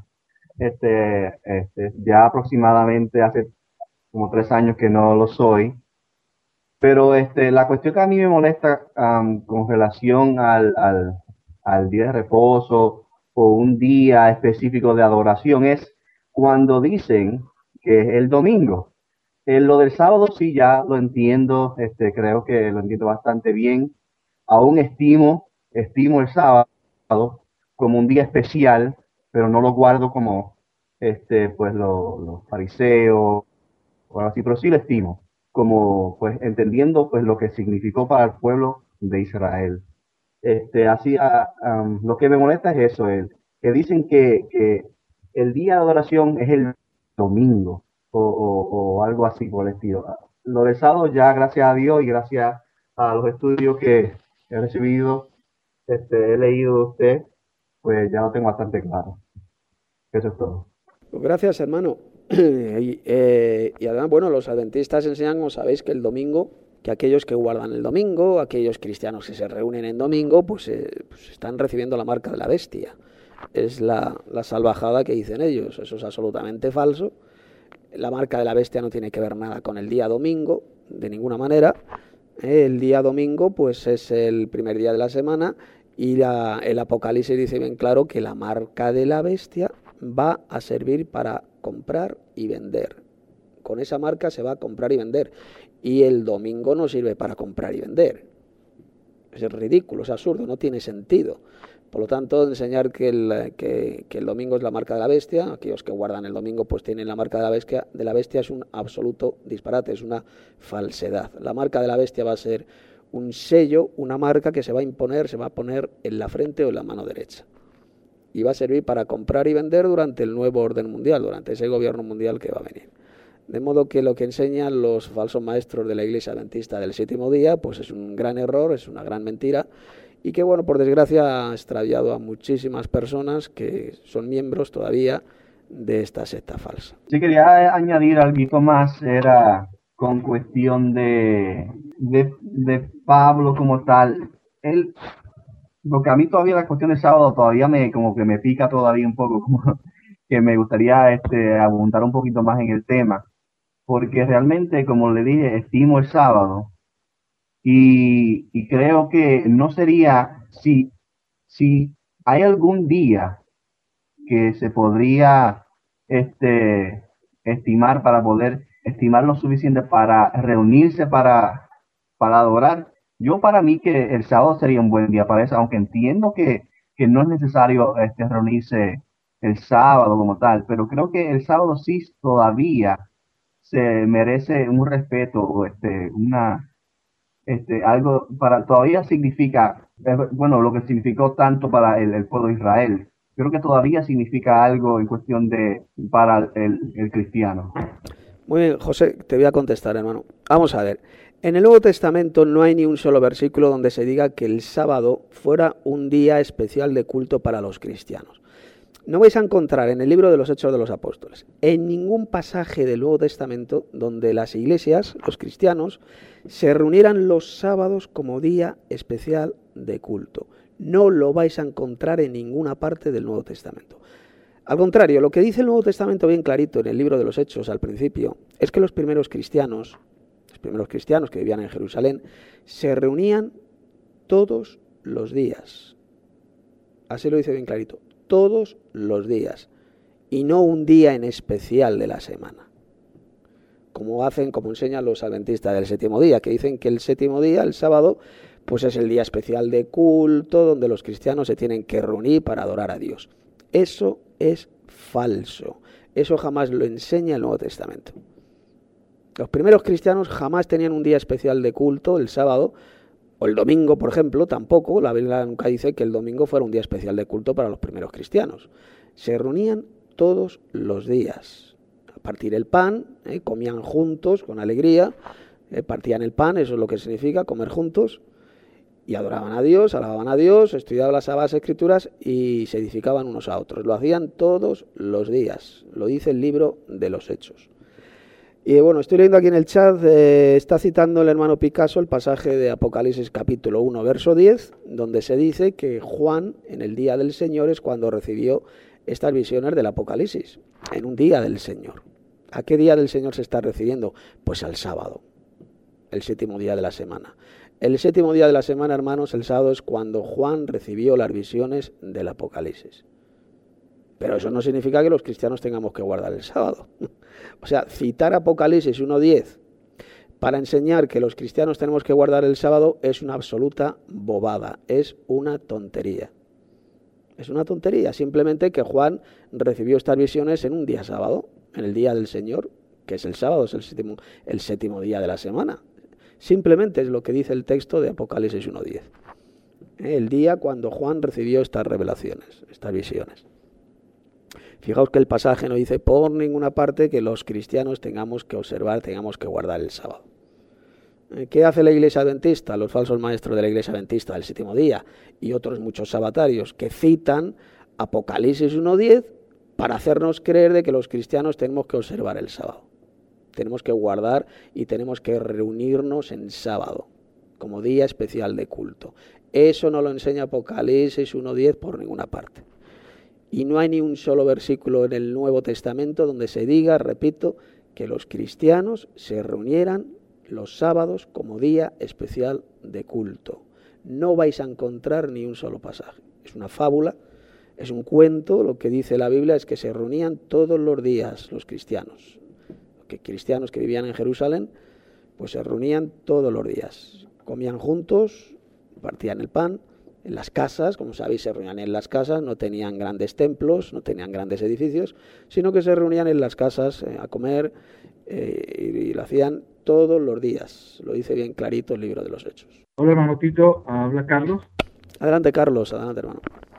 Ya aproximadamente hace como 3 años que no lo soy, pero la cuestión que a mí me molesta con relación al día de reposo o un día específico de adoración es cuando dicen que es el domingo. Lo del sábado sí ya lo entiendo, creo que lo entiendo bastante bien. Aún estimo el sábado como un día especial, pero no lo guardo como pues los fariseos o algo así, pero sí lo estimo como pues entendiendo pues lo que significó para el pueblo de Israel. Lo que me molesta es eso, que dicen que el día de adoración es el domingo o algo así por el estilo. Lo del sábado ya, gracias a Dios y gracias a los estudios que he recibido, he leído de usted, pues ya lo tengo bastante claro. Eso es todo. Gracias, hermano. Y además, bueno, los adventistas enseñan, como sabéis, que el domingo, que aquellos que guardan el domingo, aquellos cristianos que se reúnen en domingo, pues están recibiendo la marca de la bestia. Es la salvajada que dicen ellos. Eso es absolutamente falso. La marca de la bestia no tiene que ver nada con el día domingo, de ninguna manera. El día domingo, pues es el primer día de la semana, y el Apocalipsis dice bien claro que la marca de la bestia va a servir para comprar y vender. Con esa marca se va a comprar y vender. Y el domingo no sirve para comprar y vender. Es ridículo, es absurdo, no tiene sentido. Por lo tanto, enseñar que el domingo es la marca de la bestia, aquellos que guardan el domingo pues tienen la marca de la bestia es un absoluto disparate, es una falsedad. La marca de la bestia va a ser un sello, una marca que se va a imponer, se va a poner en la frente o en la mano derecha. Y va a servir para comprar y vender durante el nuevo orden mundial, durante ese gobierno mundial que va a venir. De modo que lo que enseñan los falsos maestros de la Iglesia Adventista del séptimo día, pues es un gran error, es una gran mentira, y que, bueno, por desgracia ha extraviado a muchísimas personas que son miembros todavía de esta secta falsa. Sí, quería añadir algo más, era con cuestión de Pablo como tal. Porque a mí todavía la cuestión del sábado todavía como que me pica todavía un poco, como que me gustaría abundar un poquito más en el tema, porque realmente, como le dije, estimo el sábado y creo que no sería, si hay algún día que se podría estimar para poder estimar lo suficiente para reunirse para adorar. Yo para mí que el sábado sería un buen día para eso, aunque entiendo que no es necesario reunirse el sábado como tal, pero creo que el sábado sí todavía se merece un respeto o algo para, todavía significa, bueno, lo que significó tanto para el pueblo de Israel. Creo que todavía significa algo en cuestión para el cristiano. Muy bien, José, te voy a contestar, hermano. Vamos a ver. En el Nuevo Testamento no hay ni un solo versículo donde se diga que el sábado fuera un día especial de culto para los cristianos. No vais a encontrar en el libro de los Hechos de los Apóstoles, en ningún pasaje del Nuevo Testamento, donde las iglesias, los cristianos, se reunieran los sábados como día especial de culto. No lo vais a encontrar en ninguna parte del Nuevo Testamento. Al contrario, lo que dice el Nuevo Testamento bien clarito en el libro de los Hechos al principio, es que los primeros cristianos que vivían en Jerusalén, se reunían todos los días. Así lo dice bien clarito, todos los días, y no un día en especial de la semana. Como enseñan los adventistas del séptimo día, que dicen que el séptimo día, el sábado, pues es el día especial de culto, donde los cristianos se tienen que reunir para adorar a Dios. Eso es falso. Eso jamás lo enseña el Nuevo Testamento. Los primeros cristianos jamás tenían un día especial de culto, el sábado, o el domingo, por ejemplo, tampoco. La Biblia nunca dice que el domingo fuera un día especial de culto para los primeros cristianos. Se reunían todos los días. A partir el pan, comían juntos con alegría, partían el pan, eso es lo que significa comer juntos, y adoraban a Dios, alababan a Dios, estudiaban las Sagradas Escrituras y se edificaban unos a otros. Lo hacían todos los días, lo dice el libro de los Hechos. Y bueno, estoy leyendo aquí en el chat, está citando el hermano Picasso el pasaje de Apocalipsis capítulo 1, verso 10, donde se dice que Juan en el día del Señor es cuando recibió estas visiones del Apocalipsis, en un día del Señor. ¿A qué día del Señor se está refiriendo? Pues al sábado, el séptimo día de la semana. El séptimo día de la semana, hermanos, el sábado es cuando Juan recibió las visiones del Apocalipsis. Pero eso no significa que los cristianos tengamos que guardar el sábado. O sea, citar Apocalipsis 1:10 para enseñar que los cristianos tenemos que guardar el sábado es una absoluta bobada, es una tontería. Es una tontería, simplemente que Juan recibió estas visiones en un día sábado, en el día del Señor, que es el sábado, es el séptimo día de la semana. Simplemente es lo que dice el texto de Apocalipsis 1:10. El día cuando Juan recibió estas revelaciones, estas visiones. Fijaos que el pasaje no dice por ninguna parte que los cristianos tengamos que observar, tengamos que guardar el sábado. ¿Qué hace la Iglesia Adventista? Los falsos maestros de la Iglesia Adventista del séptimo día y otros muchos sabatarios que citan Apocalipsis 1:10 para hacernos creer de que los cristianos tenemos que observar el sábado. Tenemos que guardar y tenemos que reunirnos en sábado como día especial de culto. Eso no lo enseña Apocalipsis 1:10 por ninguna parte. Y no hay ni un solo versículo en el Nuevo Testamento donde se diga, repito, que los cristianos se reunieran los sábados como día especial de culto. No vais a encontrar ni un solo pasaje. Es una fábula, es un cuento. Lo que dice la Biblia es que se reunían todos los días los cristianos. Los cristianos que vivían en Jerusalén, pues se reunían todos los días. Comían juntos, partían el pan. En las casas, como sabéis, se reunían en las casas, no tenían grandes templos, no tenían grandes edificios, sino que se reunían en las casas a comer y lo hacían todos los días. Lo dice bien clarito el libro de los Hechos. Hola, hermano Tito, habla Carlos. Adelante, Carlos, adelante, hermano.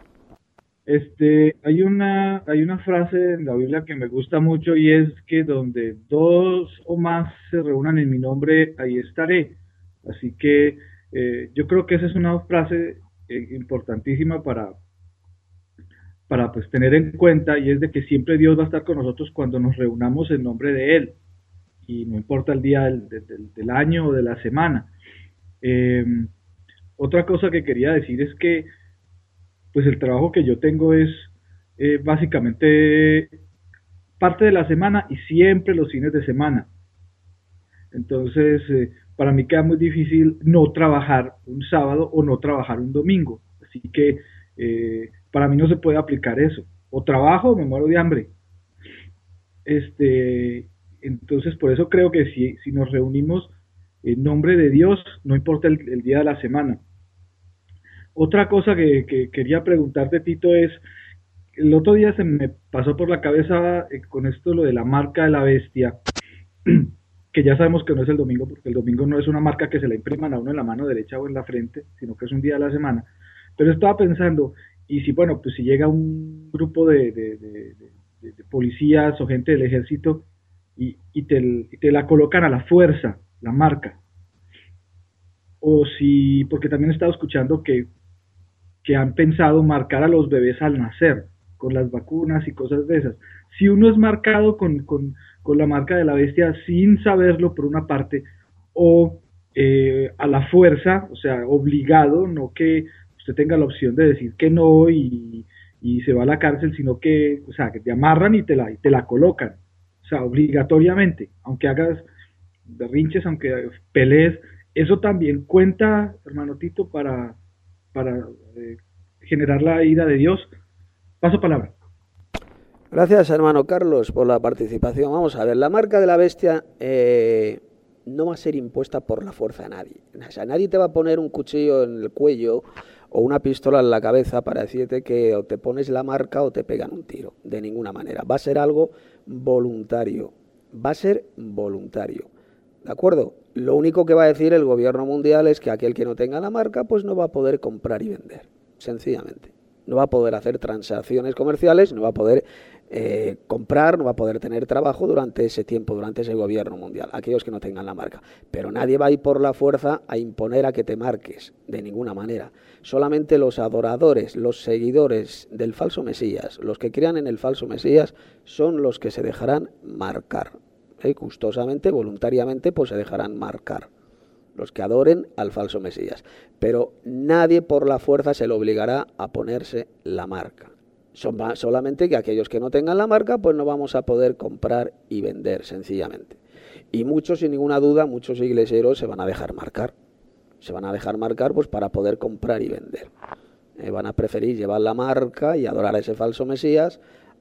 Hay una frase en la Biblia que me gusta mucho y es que donde dos o más se reúnan en mi nombre, ahí estaré. Así que yo creo que esa es una frase importantísima para pues tener en cuenta, y es de que siempre Dios va a estar con nosotros cuando nos reunamos en nombre de Él, y no importa el día del año o de la semana. Otra cosa que quería decir es que pues el trabajo que yo tengo es básicamente parte de la semana y siempre los fines de semana. Entonces para mí queda muy difícil no trabajar un sábado o no trabajar un domingo. Así que para mí no se puede aplicar eso. O trabajo o me muero de hambre. Entonces por eso creo que si nos reunimos en nombre de Dios, no importa el día de la semana. Otra cosa que quería preguntarte, Tito, es, el otro día se me pasó por la cabeza con esto lo de la marca de la bestia, que ya sabemos que no es el domingo, porque el domingo no es una marca que se la impriman a uno en la mano derecha o en la frente, sino que es un día de la semana. Pero estaba pensando, y si, bueno, pues si llega un grupo de policías o gente del ejército y te la colocan a la fuerza, la marca, o si, porque también he estado escuchando que han pensado marcar a los bebés al nacer con las vacunas y cosas de esas. Si uno es marcado con la marca de la bestia sin saberlo por una parte, o a la fuerza, o sea, obligado, no que usted tenga la opción de decir que no y se va a la cárcel, sino que, o sea, que te amarran y te la colocan, o sea, obligatoriamente, aunque hagas berrinches, aunque pelees, eso también cuenta, hermano Tito, para generar la ira de Dios. Paso palabra. Gracias, hermano Carlos, por la participación. Vamos a ver, la marca de la bestia no va a ser impuesta por la fuerza a nadie. O sea, nadie te va a poner un cuchillo en el cuello o una pistola en la cabeza para decirte que o te pones la marca o te pegan un tiro. De ninguna manera. Va a ser algo voluntario. Va a ser voluntario. ¿De acuerdo? Lo único que va a decir el gobierno mundial es que aquel que no tenga la marca pues no va a poder comprar y vender. Sencillamente. No va a poder hacer transacciones comerciales, no va a poder comprar, no va a poder tener trabajo durante ese tiempo, durante ese gobierno mundial, aquellos que no tengan la marca. Pero nadie va a ir por la fuerza a imponer a que te marques, de ninguna manera. Solamente los adoradores, los seguidores del falso Mesías, los que crean en el falso Mesías, son los que se dejarán marcar. Gustosamente, voluntariamente, pues se dejarán marcar. Los que adoren al falso Mesías. Pero nadie por la fuerza se le obligará a ponerse la marca. Solamente que aquellos que no tengan la marca, pues no vamos a poder comprar y vender, sencillamente. Y muchos, sin ninguna duda, muchos iglesieros se van a dejar marcar. Se van a dejar marcar pues para poder comprar y vender. Van a preferir llevar la marca y adorar a ese falso Mesías,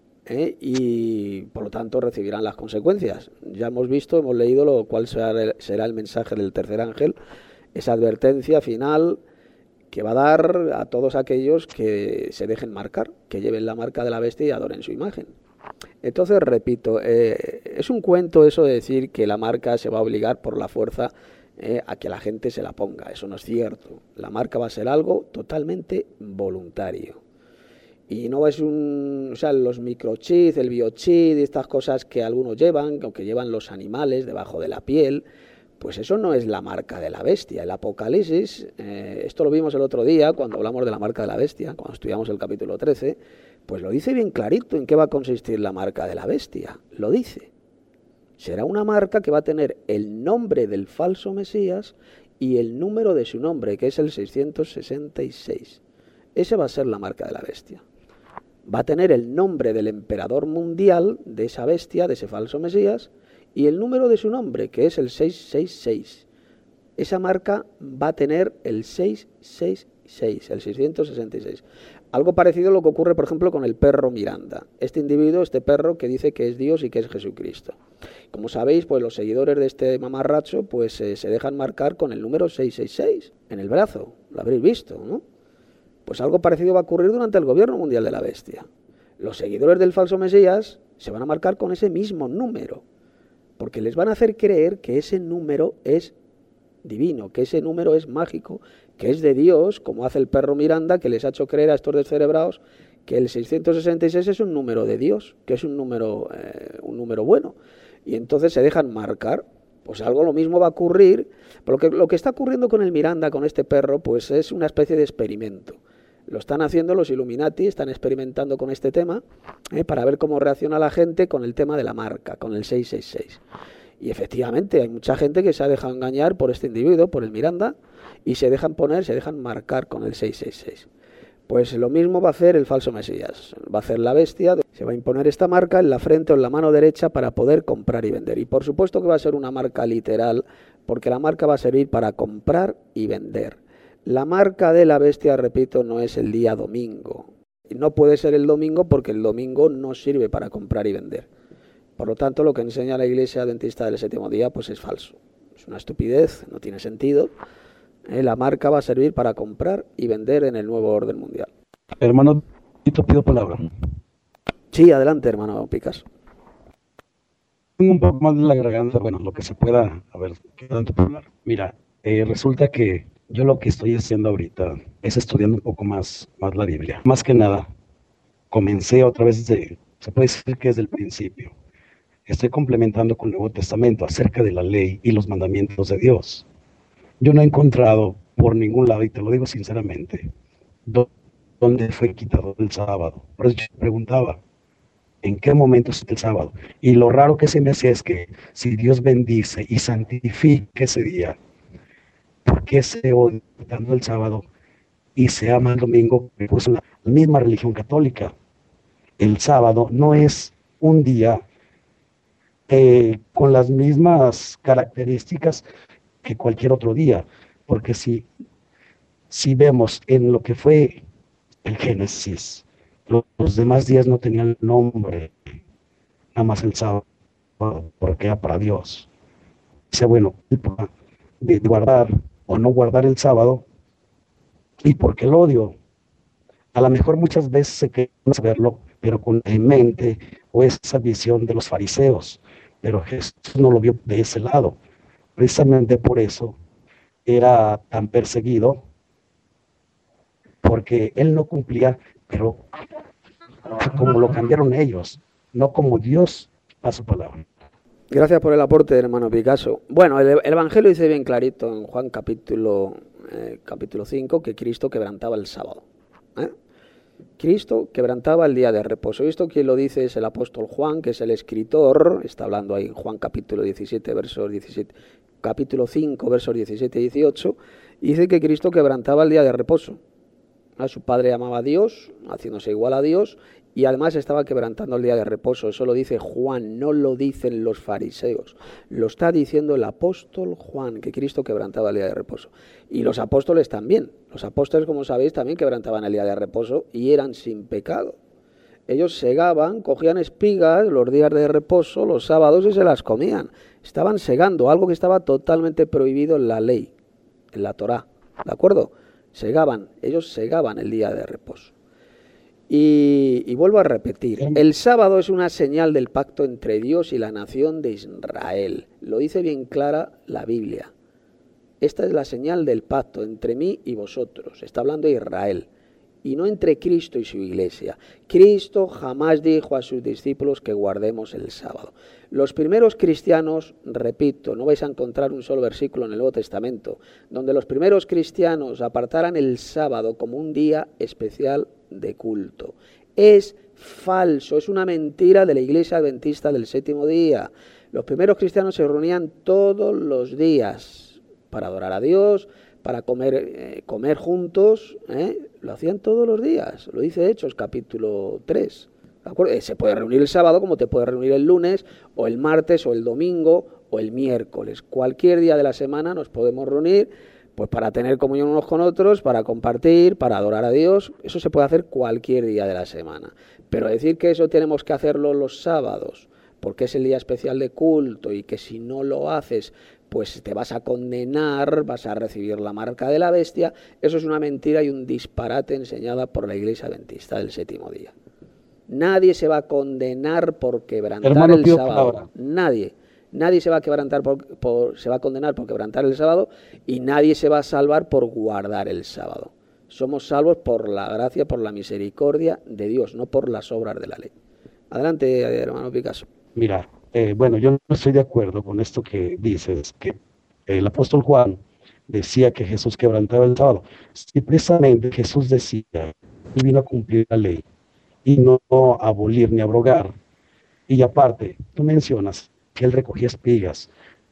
y por lo tanto recibirán las consecuencias. Ya hemos visto, hemos leído lo cual será el mensaje del tercer ángel, esa advertencia final que va a dar a todos aquellos que se dejen marcar, que lleven la marca de la bestia y adoren su imagen. Entonces, repito, es un cuento eso de decir que la marca se va a obligar por la fuerza a que la gente se la ponga. Eso no es cierto. La marca va a ser algo totalmente voluntario. Y no es o sea, los microchips, el biochip y estas cosas que algunos llevan, o que llevan los animales debajo de la piel, pues eso no es la marca de la bestia. El Apocalipsis, esto lo vimos el otro día cuando hablamos de la marca de la bestia, cuando estudiamos el capítulo 13, pues lo dice bien clarito en qué va a consistir la marca de la bestia. Lo dice. Será una marca que va a tener el nombre del falso Mesías y el número de su nombre, que es el 666. Esa va a ser la marca de la bestia. Va a tener el nombre del emperador mundial de esa bestia, de ese falso Mesías, y el número de su nombre, que es el 666. Esa marca va a tener el 666, el 666. Algo parecido a lo que ocurre, por ejemplo, con el perro Miranda. Este individuo, este perro que dice que es Dios y que es Jesucristo. Como sabéis, pues los seguidores de este mamarracho pues se dejan marcar con el número 666 en el brazo. Lo habréis visto, ¿no? Pues algo parecido va a ocurrir durante el gobierno mundial de la bestia. Los seguidores del falso Mesías se van a marcar con ese mismo número, porque les van a hacer creer que ese número es divino, que ese número es mágico, que es de Dios, como hace el perro Miranda, que les ha hecho creer a estos descerebrados que el 666 es un número de Dios, que es un número bueno. Y entonces se dejan marcar. Pues algo lo mismo va a ocurrir. Porque lo que está ocurriendo con el Miranda, con este perro, pues es una especie de experimento. Lo están haciendo los Illuminati, están experimentando con este tema para ver cómo reacciona la gente con el tema de la marca, con el 666. Y efectivamente hay mucha gente que se ha dejado engañar por este individuo, por el Miranda, y se dejan marcar con el 666. Pues lo mismo va a hacer el falso Mesías. Va a hacer la bestia, se va a imponer esta marca en la frente o en la mano derecha para poder comprar y vender. Y por supuesto que va a ser una marca literal, porque la marca va a servir para comprar y vender. La marca de la bestia, repito, no es el día domingo. Y no puede ser el domingo porque el domingo no sirve para comprar y vender. Por lo tanto, lo que enseña la Iglesia Adventista del Séptimo Día pues es falso. Es una estupidez, no tiene sentido. La marca va a servir para comprar y vender en el nuevo orden mundial. Hermano, te pido palabra. Sí, adelante, hermano Picas. Tengo un poco más de la garganta, bueno, lo que se pueda, a ver, ¿qué tanto puedo hablar? Mira, resulta que yo lo que estoy haciendo ahorita es estudiando un poco más la Biblia. Más que nada, comencé otra vez se puede decir que desde el principio. Estoy complementando con el Nuevo Testamento acerca de la ley y los mandamientos de Dios. Yo no he encontrado por ningún lado, y te lo digo sinceramente, dónde fue quitado el sábado. Por eso yo preguntaba, ¿en qué momento es el sábado? Y lo raro que se me hacía es que si Dios bendice y santifica ese día, ¿por qué se odia tanto el sábado y se ama el domingo? Pues la misma religión católica. El sábado no es un día con las mismas características que cualquier otro día, porque si vemos en lo que fue el Génesis, los demás días no tenían nombre, nada más el sábado, porque era para Dios. O sea, bueno, de guardar o no guardar el sábado, y porque el odio, a lo mejor muchas veces se quería saberlo, pero con en mente o esa visión de los fariseos, pero Jesús no lo vio de ese lado. Precisamente por eso era tan perseguido, porque él no cumplía, pero como lo cambiaron ellos, no como Dios a su palabra. Gracias por el aporte, hermano Picasso. Bueno, el Evangelio dice bien clarito en Juan capítulo 5 que Cristo quebrantaba el sábado. Cristo quebrantaba el día de reposo. Esto quien lo dice es el apóstol Juan, que es el escritor, está hablando ahí en Juan capítulo 17, versos 17, capítulo 5, versos 17 y 18, y dice que Cristo quebrantaba el día de reposo. A su padre amaba a Dios, haciéndose igual a Dios, y además estaba quebrantando el día de reposo. Eso lo dice Juan, no lo dicen los fariseos. Lo está diciendo el apóstol Juan, que Cristo quebrantaba el día de reposo. Y los apóstoles también. Los apóstoles, como sabéis, también quebrantaban el día de reposo y eran sin pecado. Ellos segaban, cogían espigas los días de reposo, los sábados, y se las comían. Estaban segando, algo que estaba totalmente prohibido en la ley, en la Torá. ¿De acuerdo? Ellos segaban el día de reposo. Y vuelvo a repetir, el sábado es una señal del pacto entre Dios y la nación de Israel. Lo dice bien clara la Biblia. Esta es la señal del pacto entre mí y vosotros. Está hablando de Israel. Y no entre Cristo y su iglesia. Cristo jamás dijo a sus discípulos que guardemos el sábado. Los primeros cristianos, repito, no vais a encontrar un solo versículo en el Nuevo Testamento, donde los primeros cristianos apartaran el sábado como un día especial de culto. Es falso, es una mentira de la Iglesia Adventista del Séptimo Día. Los primeros cristianos se reunían todos los días para adorar a Dios, para comer juntos, lo hacían todos los días, lo dice Hechos capítulo 3. ¿De acuerdo? Se puede reunir el sábado como te puedes reunir el lunes, o el martes, o el domingo, o el miércoles. Cualquier día de la semana nos podemos reunir pues para tener comunión unos con otros, para compartir, para adorar a Dios. Eso se puede hacer cualquier día de la semana. Pero decir que eso tenemos que hacerlo los sábados, porque es el día especial de culto, y que si no lo haces pues te vas a condenar, vas a recibir la marca de la bestia, eso es una mentira y un disparate enseñada por la Iglesia Adventista del Séptimo Día. Nadie se va a condenar por quebrantar el sábado. Nadie se va a quebrantar se va a condenar por quebrantar el sábado, y nadie se va a salvar por guardar el sábado. Somos salvos por la gracia, por la misericordia de Dios, no por las obras de la ley. Adelante, hermano Picasso. Mira, bueno, yo no estoy de acuerdo con esto que dices, que el apóstol Juan decía que Jesús quebrantaba el sábado. Y precisamente Jesús decía que vino a cumplir la ley y no a abolir ni abrogar. Y aparte, tú mencionas que él recogía espigas.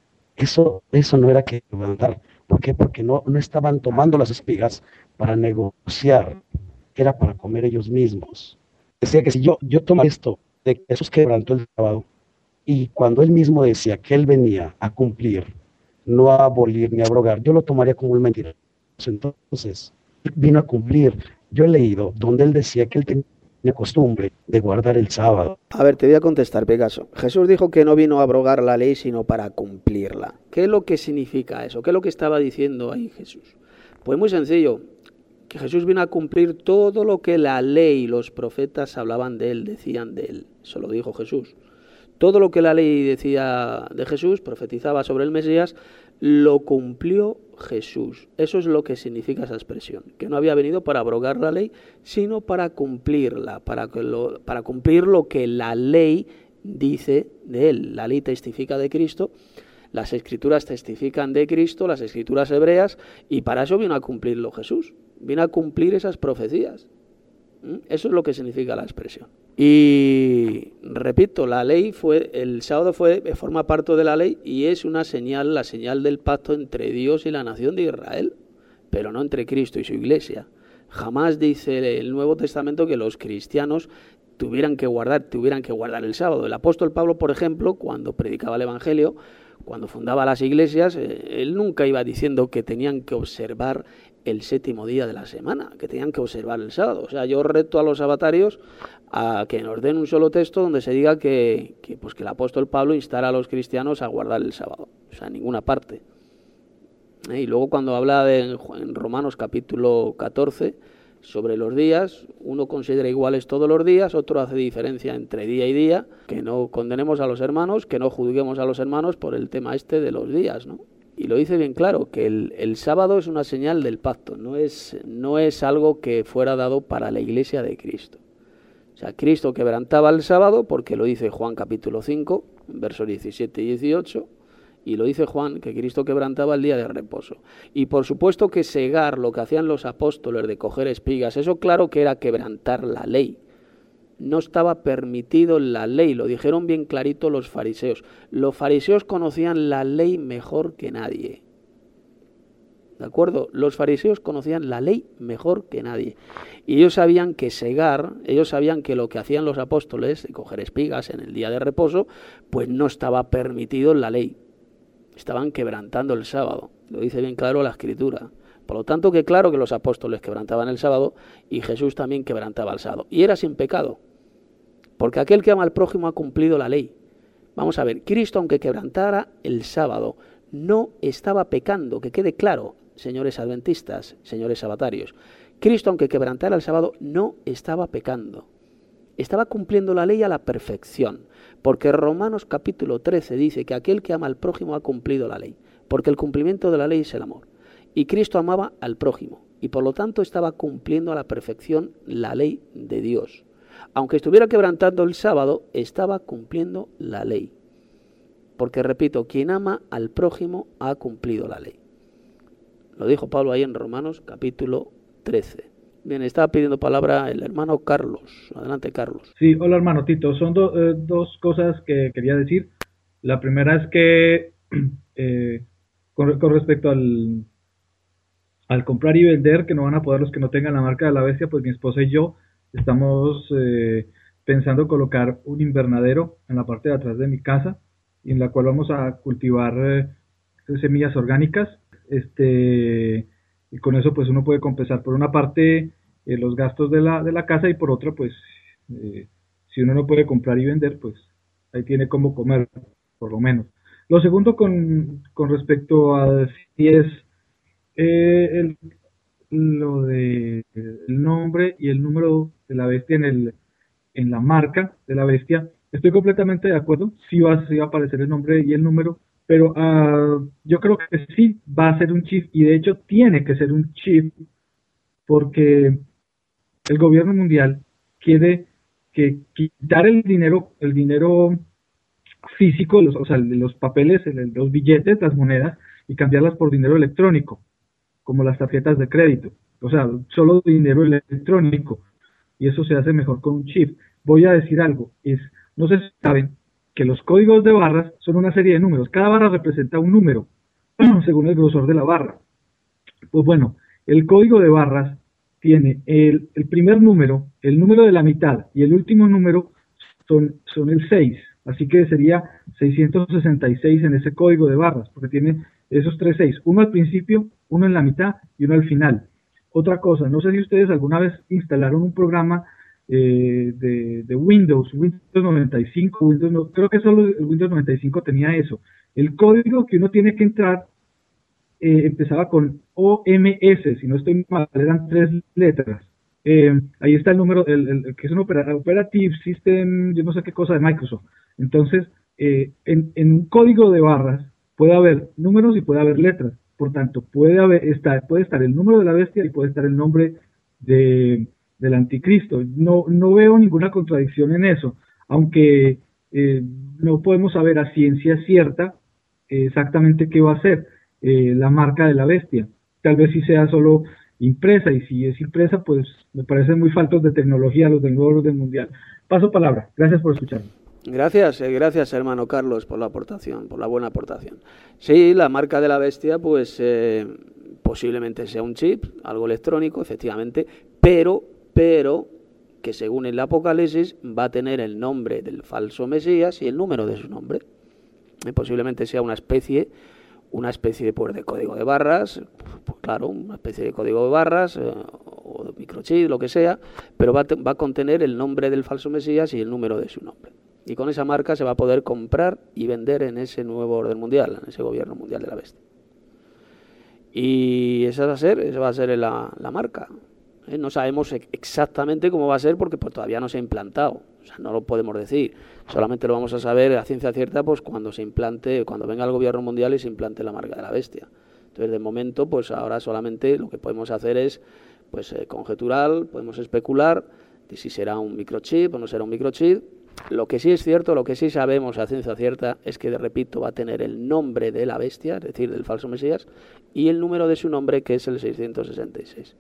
Eso no era quebrantar. ¿Por qué? Porque no estaban tomando las espigas para negociar, era para comer ellos mismos. Decía que si yo tomo esto de que Jesús quebrantó el sábado, y cuando él mismo decía que él venía a cumplir, no a abolir ni a abrogar, yo lo tomaría como una mentira. Entonces, vino a cumplir. Yo he leído donde él decía que él tenía costumbre de guardar el sábado. A ver, te voy a contestar, Pegaso. Jesús dijo que no vino a abrogar la ley, sino para cumplirla. ¿Qué es lo que significa eso? ¿Qué es lo que estaba diciendo ahí Jesús? Pues muy sencillo, que Jesús vino a cumplir todo lo que la ley y los profetas hablaban de él, decían de él. Eso lo dijo Jesús. Todo lo que la ley decía de Jesús, profetizaba sobre el Mesías, lo cumplió Jesús. Eso es lo que significa esa expresión, que no había venido para abrogar la ley, sino para cumplirla, para cumplir lo que la ley dice de él. La ley testifica de Cristo, las escrituras testifican de Cristo, las escrituras hebreas, y para eso vino a cumplirlo Jesús. Vino a cumplir esas profecías. Eso es lo que significa la expresión. Y repito, la ley el sábado forma parte de la ley y es una señal, la señal del pacto entre Dios y la nación de Israel, pero no entre Cristo y su iglesia. Jamás dice el Nuevo Testamento que los cristianos tuvieran que guardar el sábado. El apóstol Pablo, por ejemplo, cuando predicaba el Evangelio, cuando fundaba las iglesias, él nunca iba diciendo que tenían que observar el séptimo día de la semana, que tenían que observar el sábado. O sea, yo reto a los sabatarios a que nos den un solo texto donde se diga que el apóstol Pablo instara a los cristianos a guardar el sábado. O sea, en ninguna parte. Y luego cuando habla en Romanos capítulo 14 sobre los días, uno considera iguales todos los días, otro hace diferencia entre día y día, que no condenemos a los hermanos, que no juzguemos a los hermanos por el tema de los días, ¿no? Y lo dice bien claro, que el sábado es una señal del pacto, no es algo que fuera dado para la iglesia de Cristo. O sea, Cristo quebrantaba el sábado, porque lo dice Juan capítulo 5, versos 17 y 18, y lo dice Juan, que Cristo quebrantaba el día de reposo. Y por supuesto que segar, lo que hacían los apóstoles de coger espigas, eso claro que era quebrantar la ley. No estaba permitido en la ley, lo dijeron bien clarito los fariseos. Los fariseos conocían la ley mejor que nadie. ¿De acuerdo? Los fariseos conocían la ley mejor que nadie. Y ellos sabían que segar, ellos sabían que lo que hacían los apóstoles, de coger espigas en el día de reposo, pues no estaba permitido en la ley. Estaban quebrantando el sábado. Lo dice bien claro la Escritura. Por lo tanto, que claro que los apóstoles quebrantaban el sábado y Jesús también quebrantaba el sábado. Y era sin pecado. Porque aquel que ama al prójimo ha cumplido la ley. Vamos a ver, Cristo, aunque quebrantara el sábado, no estaba pecando, que quede claro, señores adventistas, señores sabatarios. Cristo, aunque quebrantara el sábado, no estaba pecando. Estaba cumpliendo la ley a la perfección. Porque Romanos capítulo 13 dice que aquel que ama al prójimo ha cumplido la ley. Porque el cumplimiento de la ley es el amor. Y Cristo amaba al prójimo. Y por lo tanto estaba cumpliendo a la perfección la ley de Dios. Aunque estuviera quebrantando el sábado, estaba cumpliendo la ley. Porque, repito, quien ama al prójimo ha cumplido la ley. Lo dijo Pablo ahí en Romanos capítulo 13. Bien, estaba pidiendo palabra el hermano Carlos. Adelante, Carlos. Sí, hola hermano Tito. Son dos cosas que quería decir. La primera es que con respecto al comprar y vender, que no van a poder los que no tengan la marca de la bestia, pues mi esposa y yo estamos pensando colocar un invernadero en la parte de atrás de mi casa, en la cual vamos a cultivar semillas orgánicas. Y con eso pues uno puede compensar por una parte los gastos de la casa, y por otra pues si uno no puede comprar y vender, pues ahí tiene cómo comer, por lo menos. Lo segundo con respecto a si es lo de el nombre y el número de la bestia en la marca de la bestia, estoy completamente de acuerdo. Sí va a aparecer el nombre y el número, pero yo creo que sí va a ser un chip, y de hecho tiene que ser un chip, porque el gobierno mundial quiere quitar el dinero físico, o sea, los papeles, los billetes, las monedas, y cambiarlas por dinero electrónico, como las tarjetas de crédito. O sea, solo dinero electrónico, y eso se hace mejor con un chip. Voy a decir algo, no sé si saben que los códigos de barras son una serie de números. Cada barra representa un número, según el grosor de la barra. Pues bueno, el código de barras tiene el primer número, el número de la mitad, y el último número son el 6. Así que sería 666 en ese código de barras, porque tiene esos 3 6. Uno al principio, uno en la mitad y uno al final. Otra cosa, no sé si ustedes alguna vez instalaron un programa de Windows 95, creo que solo el Windows 95 tenía eso. El código que uno tiene que entrar empezaba con OMS, si no estoy mal, eran 3 letras. Ahí está el número, que es un Operative System, yo no sé qué cosa de Microsoft. Entonces, en un código de barras puede haber números y puede haber letras. Por tanto, puede estar el número de la bestia y puede estar el nombre del anticristo. No veo ninguna contradicción en eso, aunque no podemos saber a ciencia cierta exactamente qué va a ser la marca de la bestia. Tal vez sí sea solo impresa, y si es impresa, pues me parecen muy faltos de tecnología los del nuevo orden mundial. Paso palabra. Gracias por escucharme. Gracias hermano Carlos por la aportación, por la buena aportación. Sí, la marca de la bestia pues posiblemente sea un chip, algo electrónico, efectivamente, pero que según el Apocalipsis va a tener el nombre del falso Mesías y el número de su nombre. Posiblemente sea una especie pues, de código de barras, pues claro, una especie de código de barras o de microchip, lo que sea, pero va a contener el nombre del falso Mesías y el número de su nombre. Y con esa marca se va a poder comprar y vender en ese nuevo orden mundial, en ese gobierno mundial de la bestia. Y esa va a ser la marca. No sabemos exactamente cómo va a ser porque pues, todavía no se ha implantado. O sea, no lo podemos decir. Solamente lo vamos a saber a ciencia cierta pues cuando se implante, cuando venga el gobierno mundial y se implante la marca de la bestia. Entonces, de momento, pues ahora solamente lo que podemos hacer es pues conjeturar, podemos especular de si será un microchip o no será un microchip. Lo que sí es cierto, lo que sí sabemos a ciencia cierta es que, repito, va a tener el nombre de la bestia, es decir, del falso Mesías, y el número de su nombre, que es el 666.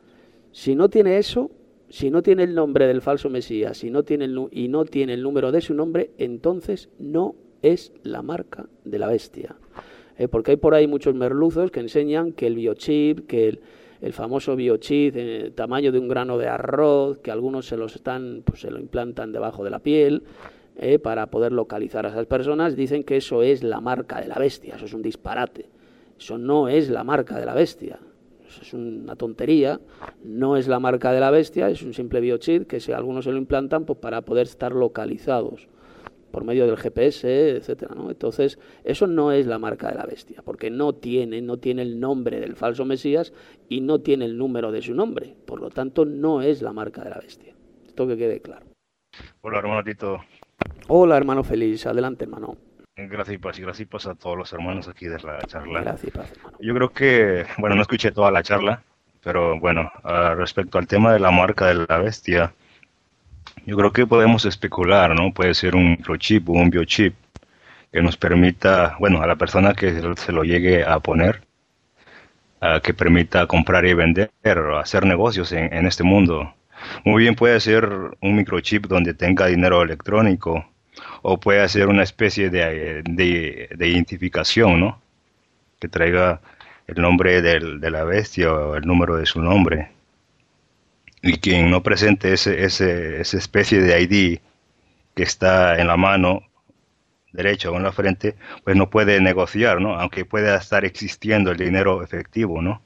Si no tiene eso, si no tiene el nombre del falso Mesías y no tiene el número de su nombre, entonces no es la marca de la bestia. Porque hay por ahí muchos merluzos que enseñan que el biochip, que el famoso biochip tamaño de un grano de arroz, que algunos se lo implantan debajo de la piel para poder localizar a esas personas, dicen que eso es la marca de la bestia. Eso es un disparate. Eso no es la marca de la bestia. Eso es una tontería. No es la marca de la bestia, es un simple biochip que algunos se lo implantan pues, para poder estar localizados por medio del GPS, etcétera, ¿no? Entonces, eso no es la marca de la bestia, porque no tiene el nombre del falso Mesías y no tiene el número de su nombre. Por lo tanto, no es la marca de la bestia. Esto que quede claro. Hola, hermano Tito. Hola, hermano Feliz. Adelante, hermano. Gracias y paz a todos los hermanos aquí de la charla. Gracias y paz, hermano. Yo creo que, bueno, no escuché toda la charla, pero bueno, respecto al tema de la marca de la bestia, yo creo que podemos especular, ¿no? Puede ser un microchip o un biochip que nos permita, bueno, a la persona que se lo llegue a poner, que permita comprar y vender o hacer negocios en este mundo. Muy bien puede ser un microchip donde tenga dinero electrónico o puede ser una especie de identificación, ¿no? Que traiga el nombre de la bestia o el número de su nombre. Y quien no presente esa especie de ID que está en la mano derecha o en la frente, pues no puede negociar, ¿no? Aunque pueda estar existiendo el dinero efectivo, ¿no?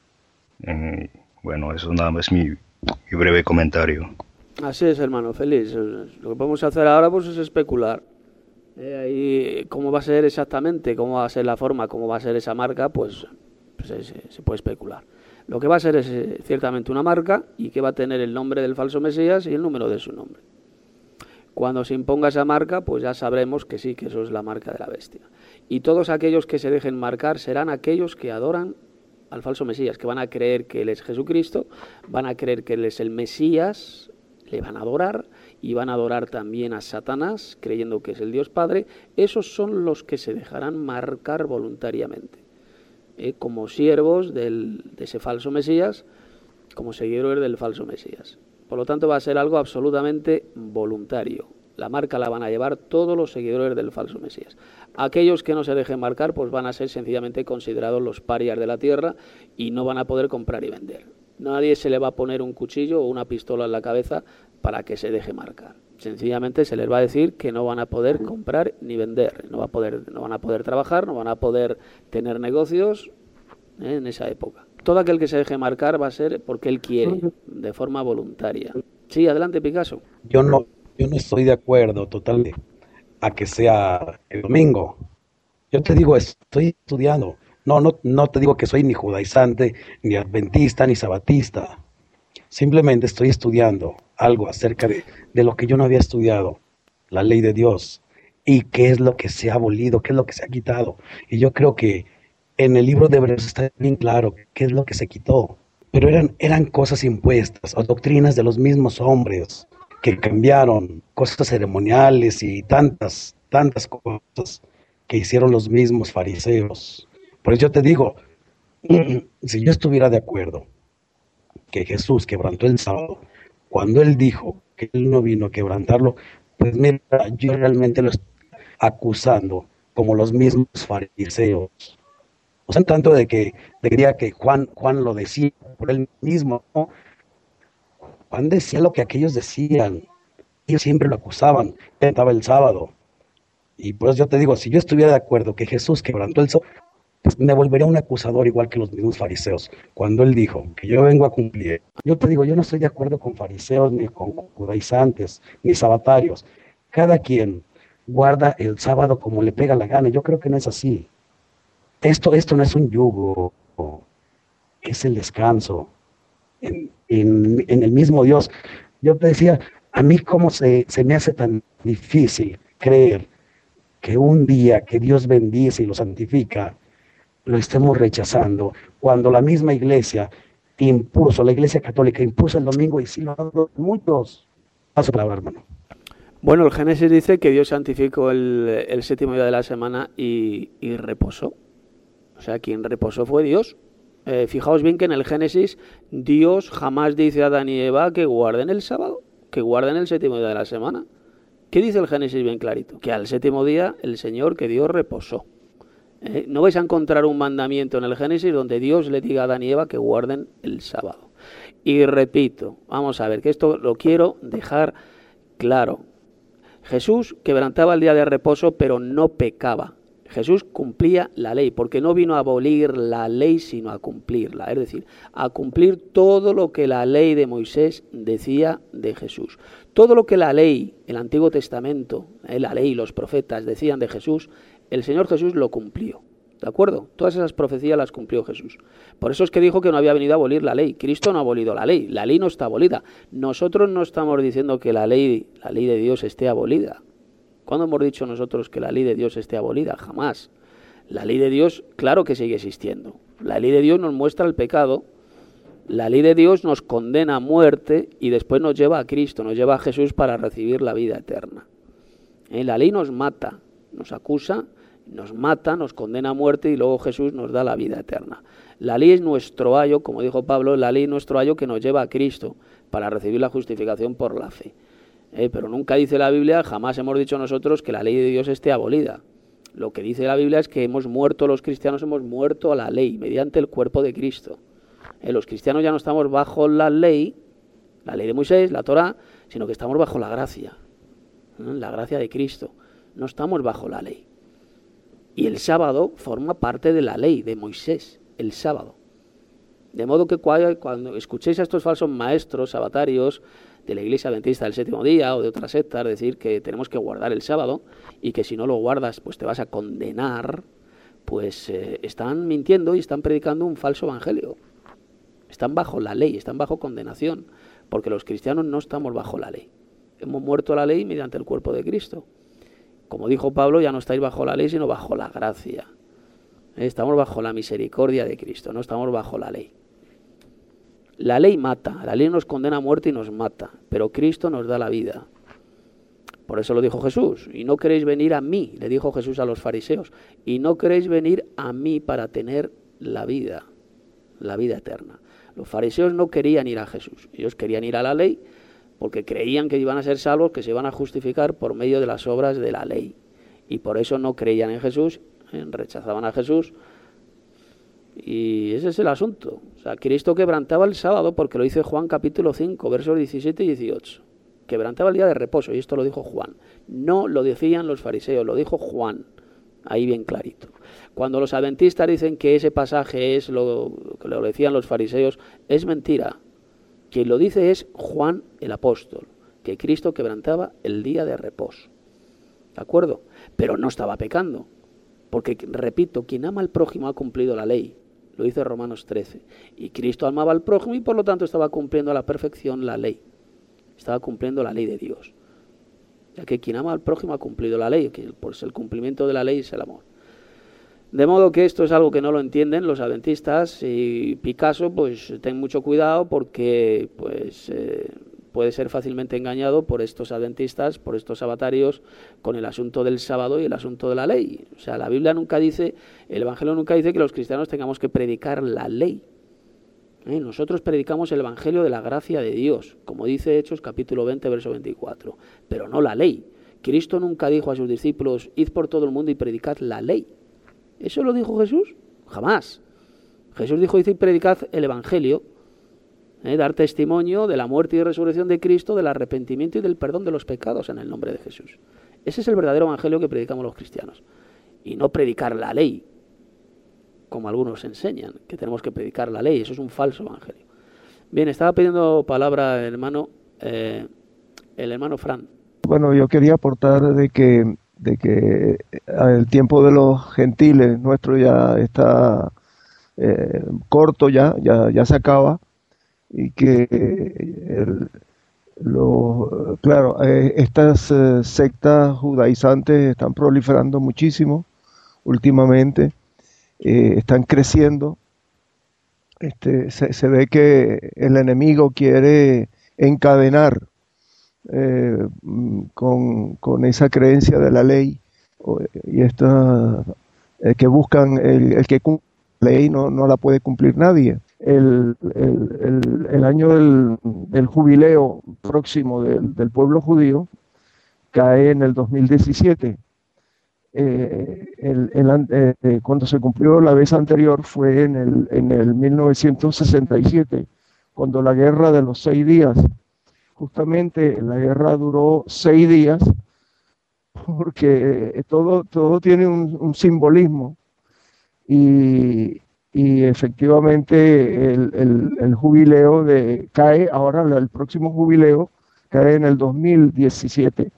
Bueno, eso nada más mi breve comentario. Así es, hermano Feliz. Lo que podemos hacer ahora pues, es especular. Ahí, ¿cómo va a ser exactamente? ¿Cómo va a ser la forma? ¿Cómo va a ser esa marca? Pues se puede especular. Lo que va a ser es ciertamente una marca y que va a tener el nombre del falso Mesías y el número de su nombre. Cuando se imponga esa marca, pues ya sabremos que sí, que eso es la marca de la bestia. Y todos aquellos que se dejen marcar serán aquellos que adoran al falso Mesías, que van a creer que él es Jesucristo, van a creer que él es el Mesías, le van a adorar y van a adorar también a Satanás, creyendo que es el Dios Padre. Esos son los que se dejarán marcar voluntariamente. Como siervos de ese falso Mesías, como seguidores del falso Mesías. Por lo tanto, va a ser algo absolutamente voluntario. La marca la van a llevar todos los seguidores del falso Mesías. Aquellos que no se dejen marcar, pues van a ser sencillamente considerados los parias de la tierra y no van a poder comprar y vender. Nadie se le va a poner un cuchillo o una pistola en la cabeza para que se deje marcar. Sencillamente se les va a decir que no van a poder comprar ni vender, no van a poder trabajar, no van a poder tener negocios en esa época. Todo aquel que se deje marcar va a ser porque él quiere, de forma voluntaria. Sí, adelante, Picasso. Yo no estoy de acuerdo totalmente a que sea el domingo. Yo te digo, estoy estudiando. No te digo que soy ni judaizante, ni adventista, ni sabatista. Simplemente estoy estudiando algo acerca de lo que yo no había estudiado, la ley de Dios, y qué es lo que se ha abolido, qué es lo que se ha quitado. Y yo creo que en el libro de Hebreos está bien claro qué es lo que se quitó. Pero eran cosas impuestas o doctrinas de los mismos hombres que cambiaron, cosas ceremoniales y tantas cosas que hicieron los mismos fariseos. Por eso yo te digo, si yo estuviera de acuerdo que Jesús quebrantó el sábado, cuando él dijo que él no vino a quebrantarlo, pues mira, yo realmente lo estoy acusando como los mismos fariseos. O sea, tanto de que diría que Juan lo decía por él mismo, ¿no? Juan decía lo que aquellos decían, ellos siempre lo acusaban, estaba el sábado. Y por eso yo te digo, si yo estuviera de acuerdo que Jesús quebrantó el sábado, pues me volvería un acusador igual que los mismos fariseos. Cuando él dijo que yo vengo a cumplir, yo te digo, yo no estoy de acuerdo con fariseos, ni con judaizantes, ni sabatarios. Cada quien guarda el sábado como le pega la gana. Yo creo que no es así. Esto no es un yugo, es el descanso en el mismo Dios. Yo te decía, a mí cómo se me hace tan difícil creer que un día que Dios bendice y lo santifica, lo estemos rechazando, cuando la misma iglesia la iglesia católica impuso el domingo y sí lo han dado muchos. Paso palabra, hermano. Bueno, el Génesis dice que Dios santificó el séptimo día de la semana y reposó. O sea, quien reposó fue Dios. Fijaos bien que en el Génesis Dios jamás dice a Adán y Eva que guarden el sábado, que guarden el séptimo día de la semana. ¿Qué dice el Génesis bien clarito? Que al séptimo día el Señor, que Dios reposó. No vais a encontrar un mandamiento en el Génesis donde Dios le diga a Adán y Eva que guarden el sábado. Y repito, vamos a ver, que esto lo quiero dejar claro. Jesús quebrantaba el día de reposo, pero no pecaba. Jesús cumplía la ley, porque no vino a abolir la ley, sino a cumplirla. Es decir, a cumplir todo lo que la ley de Moisés decía de Jesús. Todo lo que la ley, el Antiguo Testamento, la ley y los profetas decían de Jesús, el Señor Jesús lo cumplió. ¿De acuerdo? Todas esas profecías las cumplió Jesús. Por eso es que dijo que no había venido a abolir la ley. Cristo no ha abolido la ley no está abolida. Nosotros no estamos diciendo que la ley de Dios esté abolida. ¿Cuándo hemos dicho nosotros que la ley de Dios esté abolida? Jamás. La ley de Dios, claro que sigue existiendo. La ley de Dios nos muestra el pecado. La ley de Dios nos condena a muerte y después nos lleva a Cristo, nos lleva a Jesús para recibir la vida eterna. La ley nos mata, nos acusa, nos mata, nos condena a muerte y luego Jesús nos da la vida eterna. La ley es nuestro ayo, como dijo Pablo, la ley es nuestro ayo que nos lleva a Cristo para recibir la justificación por la fe. Pero nunca dice la Biblia, jamás hemos dicho nosotros que la ley de Dios esté abolida. Lo que dice la Biblia es que hemos muerto, los cristianos hemos muerto a la ley mediante el cuerpo de Cristo. Los cristianos ya no estamos bajo la ley de Moisés, la Torá, sino que estamos bajo la gracia de Cristo. No estamos bajo la ley. Y el sábado forma parte de la ley de Moisés, el sábado. De modo que cuando escuchéis a estos falsos maestros sabatarios de la Iglesia Adventista del Séptimo Día o de otras sectas decir que tenemos que guardar el sábado y que si no lo guardas pues te vas a condenar, pues están mintiendo y están predicando un falso evangelio. Están bajo la ley, están bajo condenación, porque los cristianos no estamos bajo la ley. Hemos muerto a la ley mediante el cuerpo de Cristo. Como dijo Pablo, ya no estáis bajo la ley, sino bajo la gracia. Estamos bajo la misericordia de Cristo, no estamos bajo la ley. La ley mata, la ley nos condena a muerte y nos mata, pero Cristo nos da la vida. Por eso lo dijo Jesús, y no queréis venir a mí, le dijo Jesús a los fariseos, y no queréis venir a mí para tener la vida eterna. Los fariseos no querían ir a Jesús, ellos querían ir a la ley porque creían que iban a ser salvos, que se iban a justificar por medio de las obras de la ley. Y por eso no creían en Jesús, rechazaban a Jesús. Y ese es el asunto. O sea, Cristo quebrantaba el sábado porque lo dice Juan capítulo 5, versos 17 y 18. Quebrantaba el día de reposo, y esto lo dijo Juan. No lo decían los fariseos, lo dijo Juan. Ahí bien clarito. Cuando los adventistas dicen que ese pasaje es lo que lo decían los fariseos, es mentira. Quien lo dice es Juan el apóstol, que Cristo quebrantaba el día de reposo. ¿De acuerdo? Pero no estaba pecando. Porque, repito, quien ama al prójimo ha cumplido la ley. Lo dice Romanos 13. Y Cristo amaba al prójimo y por lo tanto estaba cumpliendo a la perfección la ley. Estaba cumpliendo la ley de Dios. Ya que quien ama al prójimo ha cumplido la ley, que pues el cumplimiento de la ley es el amor. De modo que esto es algo que no lo entienden los adventistas, y Picasso, pues ten mucho cuidado porque pues puede ser fácilmente engañado por estos adventistas, por estos sabatarios, con el asunto del sábado y el asunto de la ley. O sea, la Biblia nunca dice, el Evangelio nunca dice que los cristianos tengamos que predicar la ley. Nosotros predicamos el Evangelio de la gracia de Dios, como dice Hechos capítulo 20, verso 24, pero no la ley. Cristo nunca dijo a sus discípulos, id por todo el mundo y predicad la ley. ¿Eso lo dijo Jesús? Jamás. Jesús dijo, id y predicad el Evangelio, dar testimonio de la muerte y resurrección de Cristo, del arrepentimiento y del perdón de los pecados en el nombre de Jesús. Ese es el verdadero Evangelio que predicamos los cristianos. Y no predicar la ley, como algunos enseñan, que tenemos que predicar la ley. Eso es un falso evangelio. Bien, estaba pidiendo palabra el hermano Fran. Bueno, yo quería aportar de que el tiempo de los gentiles nuestro ya está corto, ya se acaba, y que estas sectas judaizantes están proliferando muchísimo últimamente. Están creciendo. Se ve que el enemigo quiere encadenar con esa creencia de la ley, y que buscan el que cumple la ley no la puede cumplir nadie. El año del jubileo próximo del pueblo judío cae en el 2017. Cuando se cumplió la vez anterior fue en el 1967, cuando la guerra de los 6 días. Justamente la guerra duró 6 días, porque todo tiene un simbolismo, y efectivamente el jubileo cae ahora, el próximo jubileo cae en el 2017.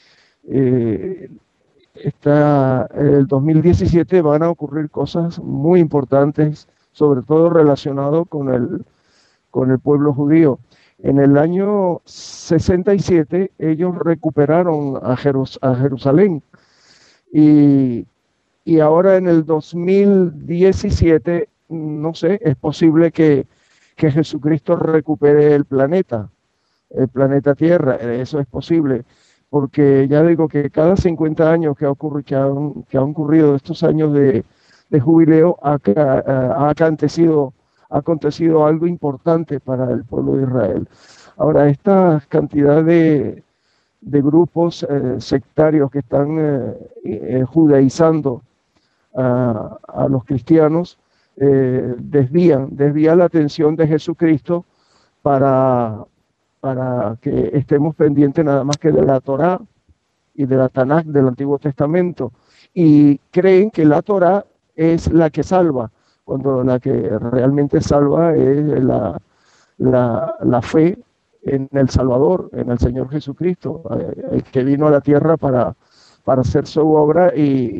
El 2017 van a ocurrir cosas muy importantes, sobre todo relacionado con el pueblo judío. En el año 67 ellos recuperaron a Jerusalén, y ahora en el 2017, no sé, es posible que Jesucristo recupere el planeta Tierra. Eso es posible, porque ya digo que cada 50 años que han ocurrido estos años de jubileo ha acontecido algo importante para el pueblo de Israel. Ahora, esta cantidad de grupos sectarios que están judaizando a los cristianos desvían la atención de Jesucristo para que estemos pendientes nada más que de la Torá y de la Tanaj del Antiguo Testamento, y creen que la Torá es la que salva, cuando la que realmente salva es la fe en el Salvador, en el Señor Jesucristo, el que vino a la tierra para hacer su obra y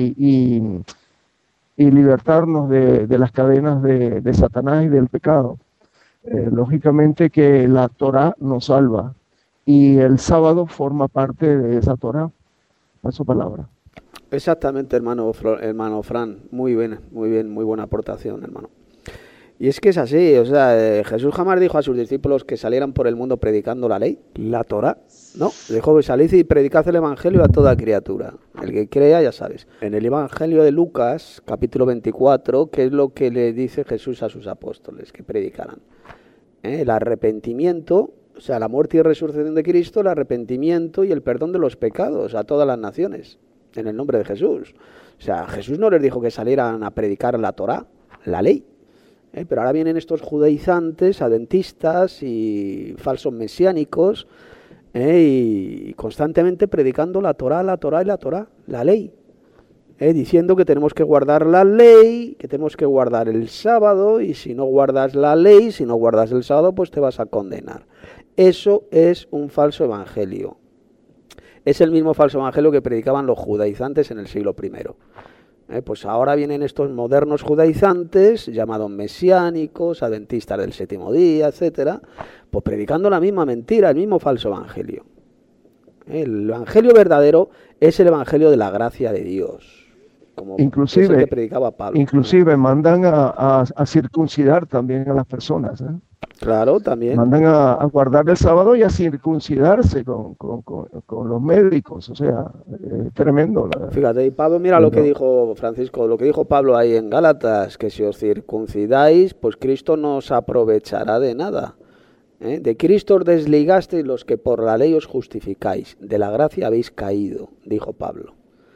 libertarnos de las cadenas de Satanás y del pecado. Lógicamente que la Torá nos salva, y el sábado forma parte de esa Torá. Paso palabra. Exactamente, hermano Fran. Muy bien, muy buena aportación, hermano. Y es que es así, o sea, Jesús jamás dijo a sus discípulos que salieran por el mundo predicando la ley, la Torá, ¿no? Dijo, salid y predicad el Evangelio a toda criatura. El que crea, ya sabes. En el Evangelio de Lucas, capítulo 24, ¿qué es lo que le dice Jesús a sus apóstoles? Que predicaran. El arrepentimiento, o sea, la muerte y resurrección de Cristo, el arrepentimiento y el perdón de los pecados a todas las naciones, en el nombre de Jesús. O sea, Jesús no les dijo que salieran a predicar la Torá, la ley. Pero ahora vienen estos judaizantes, adventistas y falsos mesiánicos, y constantemente predicando la Torá, la ley. Diciendo que tenemos que guardar la ley, que tenemos que guardar el sábado, y si no guardas la ley, si no guardas el sábado, pues te vas a condenar. Eso es un falso evangelio. Es el mismo falso evangelio que predicaban los judaizantes en el siglo I. Pues ahora vienen estos modernos judaizantes, llamados mesiánicos, adventistas del séptimo día, etcétera, pues predicando la misma mentira, el mismo falso evangelio. El evangelio verdadero es el evangelio de la gracia de Dios, como inclusive, es el que predicaba Pablo. Inclusive mandan a circuncidar también a las personas. Claro, también. Mandan a guardar el sábado y a circuncidarse con los médicos. O sea, tremendo. Fíjate, y Pablo, mira lo que dijo Francisco, lo que dijo Pablo ahí en Gálatas, que si os circuncidáis, pues Cristo no os aprovechará de nada. De Cristo os desligasteis los que por la ley os justificáis, de la gracia habéis caído, dijo Pablo.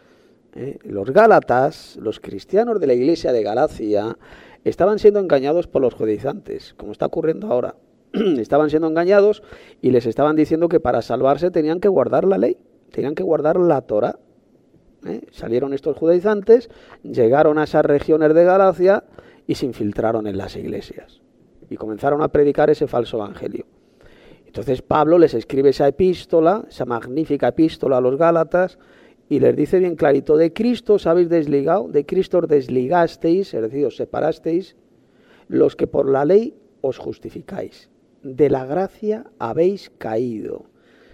Los Gálatas, los cristianos de la iglesia de Galacia, estaban siendo engañados por los judaizantes, como está ocurriendo ahora. Estaban siendo engañados y les estaban diciendo que para salvarse tenían que guardar la ley, tenían que guardar la Torá. Salieron estos judaizantes, llegaron a esas regiones de Galacia y se infiltraron en las iglesias y comenzaron a predicar ese falso evangelio. Entonces Pablo les escribe esa epístola, esa magnífica epístola a los Gálatas, y les dice bien clarito: de Cristo os habéis desligado, de Cristo os desligasteis, es decir, os separasteis, los que por la ley os justificáis. De la gracia habéis caído.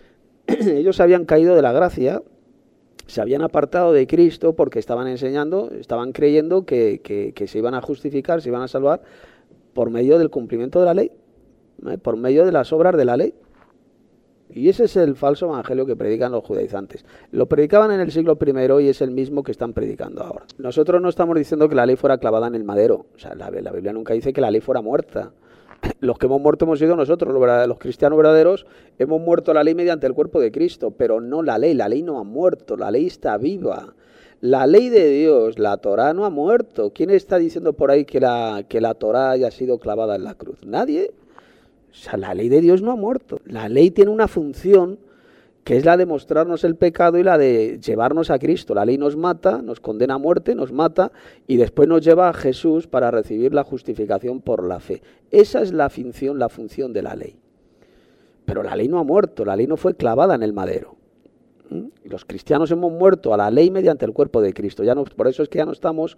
Ellos habían caído de la gracia, se habían apartado de Cristo porque estaban enseñando, estaban creyendo que se iban a justificar, se iban a salvar por medio del cumplimiento de la ley, por medio de las obras de la ley. Y ese es el falso evangelio que predican los judaizantes. Lo predicaban en el siglo I y es el mismo que están predicando ahora. Nosotros no estamos diciendo que la ley fuera clavada en el madero. O sea, la Biblia nunca dice que la ley fuera muerta. Los que hemos muerto hemos sido nosotros, los cristianos verdaderos. Hemos muerto la ley mediante el cuerpo de Cristo, pero no la ley. La ley no ha muerto, la ley está viva. La ley de Dios, la Torá, no ha muerto. ¿Quién está diciendo por ahí que la Torá haya sido clavada en la cruz? Nadie. O sea, la ley de Dios no ha muerto. La ley tiene una función que es la de mostrarnos el pecado y la de llevarnos a Cristo. La ley nos mata, nos condena a muerte, nos mata y después nos lleva a Jesús para recibir la justificación por la fe. Esa es la función de la ley. Pero la ley no ha muerto, la ley no fue clavada en el madero. Y los cristianos hemos muerto a la ley mediante el cuerpo de Cristo. Por eso es que ya no estamos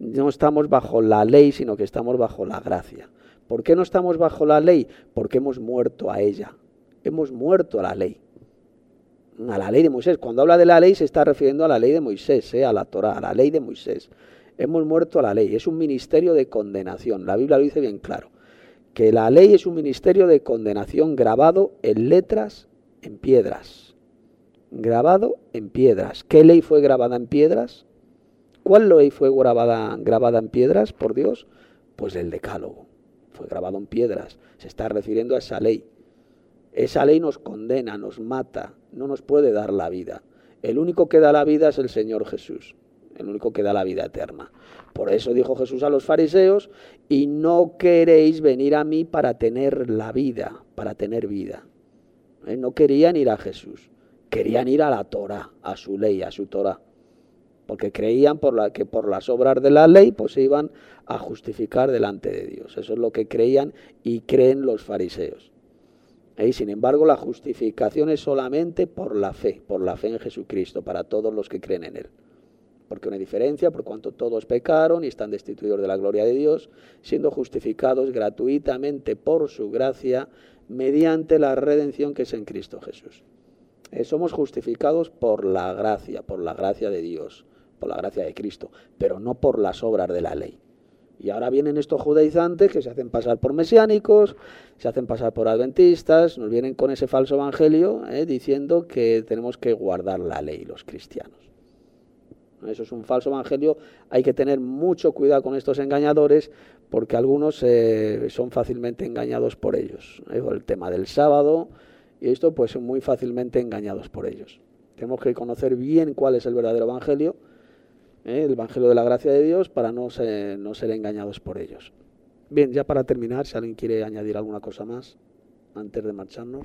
bajo la ley, sino que estamos bajo la gracia. ¿Por qué no estamos bajo la ley? Porque hemos muerto a ella. Hemos muerto a la ley de Moisés. Cuando habla de la ley se está refiriendo a la ley de Moisés, a la Torá, a la ley de Moisés. Hemos muerto a la ley. Es un ministerio de condenación. La Biblia lo dice bien claro, que la ley es un ministerio de condenación grabado en letras, en piedras. Grabado en piedras. ¿Qué ley fue grabada en piedras? ¿Cuál ley fue grabada en piedras por Dios? Pues el Decálogo. Fue grabado en piedras. Se está refiriendo a esa ley. Esa ley nos condena, nos mata, no nos puede dar la vida. El único que da la vida es el Señor Jesús, el único que da la vida eterna. Por eso dijo Jesús a los fariseos: y no queréis venir a mí para tener la vida, para tener vida. No querían ir a Jesús, querían ir a la Torá, a su ley, a su Torá. Porque creían que por las obras de la ley pues se iban a justificar delante de Dios. Eso es lo que creían y creen los fariseos. Y sin embargo, la justificación es solamente por la fe en Jesucristo, para todos los que creen en Él. Porque una diferencia, por cuanto todos pecaron y están destituidos de la gloria de Dios, siendo justificados gratuitamente por su gracia, mediante la redención que es en Cristo Jesús. Somos justificados por la gracia de Dios, por la gracia de Cristo, pero no por las obras de la ley. Y ahora vienen estos judaizantes que se hacen pasar por mesiánicos, se hacen pasar por adventistas, nos vienen con ese falso evangelio diciendo que tenemos que guardar la ley los cristianos. Eso es un falso evangelio. Hay que tener mucho cuidado con estos engañadores porque algunos son fácilmente engañados por ellos. El tema del sábado y esto pues son muy fácilmente engañados por ellos. Tenemos que conocer bien cuál es el verdadero evangelio, el evangelio de la gracia de Dios, para no ser engañados por ellos. Bien, ya para terminar, si alguien quiere añadir alguna cosa más antes de marcharnos.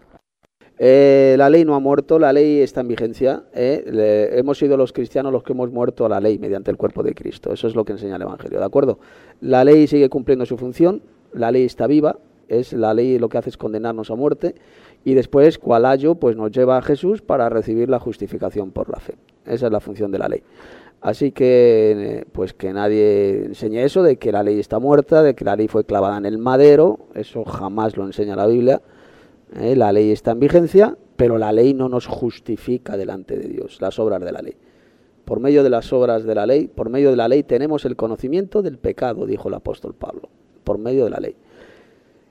La ley no ha muerto, la ley está en vigencia. Hemos sido los cristianos los que hemos muerto a la ley mediante el cuerpo de Cristo. Eso es lo que enseña el evangelio, ¿de acuerdo? La ley sigue cumpliendo su función, la ley está viva, la ley lo que hace es condenarnos a muerte, y después, cual ayo, pues nos lleva a Jesús para recibir la justificación por la fe. Esa es la función de la ley. Así que, pues que nadie enseñe eso, de que la ley está muerta, de que la ley fue clavada en el madero. Eso jamás lo enseña la Biblia. La ley está en vigencia, pero la ley no nos justifica delante de Dios, las obras de la ley. Por medio de las obras de la ley, por medio de la ley tenemos el conocimiento del pecado, dijo el apóstol Pablo, por medio de la ley.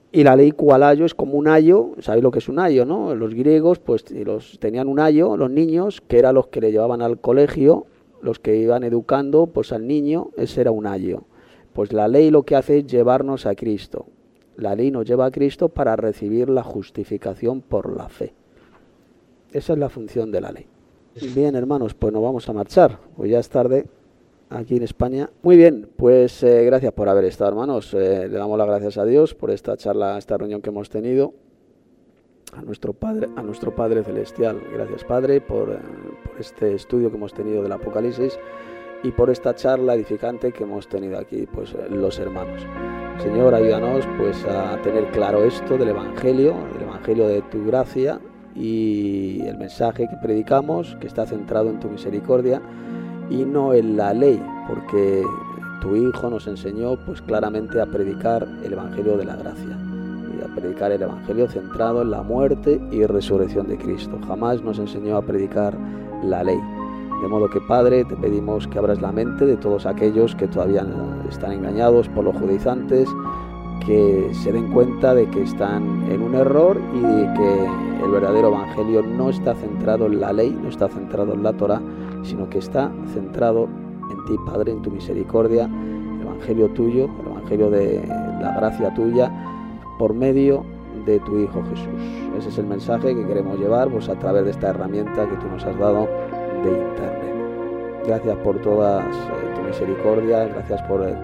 Y la ley cual ayo es como un ayo, ¿sabéis lo que es un ayo, no? Los griegos pues tenían un ayo, los niños, que eran los que le llevaban al colegio, los que iban educando pues al niño, ese era un ayo. Pues la ley lo que hace es llevarnos a Cristo. La ley nos lleva a Cristo para recibir la justificación por la fe. Esa es la función de la ley. Bien, hermanos, pues nos vamos a marchar, pues ya es tarde aquí en España. Muy bien, pues gracias por haber estado, hermanos. Le damos las gracias a Dios por esta charla, esta reunión que hemos tenido. A nuestro Padre Celestial. Gracias, Padre, por este estudio que hemos tenido del Apocalipsis y por esta charla edificante que hemos tenido aquí, pues los hermanos. Señor, ayúdanos pues a tener claro esto del Evangelio de tu gracia y el mensaje que predicamos, que está centrado en tu misericordia y no en la ley, porque tu Hijo nos enseñó pues claramente a predicar el Evangelio de la gracia y a predicar el Evangelio centrado en la muerte y resurrección de Cristo. Jamás nos enseñó a predicar la ley. De modo que, Padre, te pedimos que abras la mente de todos aquellos que todavía están engañados por los judaizantes, que se den cuenta de que están en un error y de que el verdadero Evangelio no está centrado en la ley, no está centrado en la Torá, sino que está centrado en ti, Padre, en tu misericordia, el Evangelio tuyo, el Evangelio de la gracia tuya, por medio de tu Hijo Jesús. Ese es el mensaje que queremos llevar pues, a través de esta herramienta que tú nos has dado de Internet. Gracias por toda tu misericordia, gracias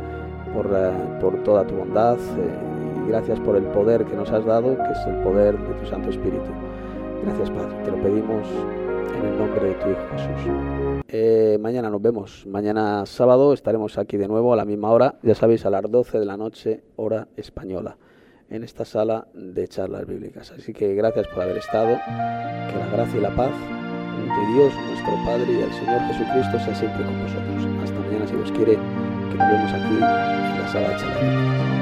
por toda tu bondad y gracias por el poder que nos has dado, que es el poder de tu Santo Espíritu. Gracias, Padre, te lo pedimos en el nombre de tu Hijo Jesús. Mañana nos vemos, mañana sábado estaremos aquí de nuevo a la misma hora, ya sabéis, a las 12 de la noche, hora española, en esta sala de charlas bíblicas. Así que gracias por haber estado, que la gracia y la paz de Dios nuestro Padre y del Señor Jesucristo sea siempre con vosotros. Hasta mañana, si Dios quiere, que nos vemos aquí en la sala de charlas bíblicas.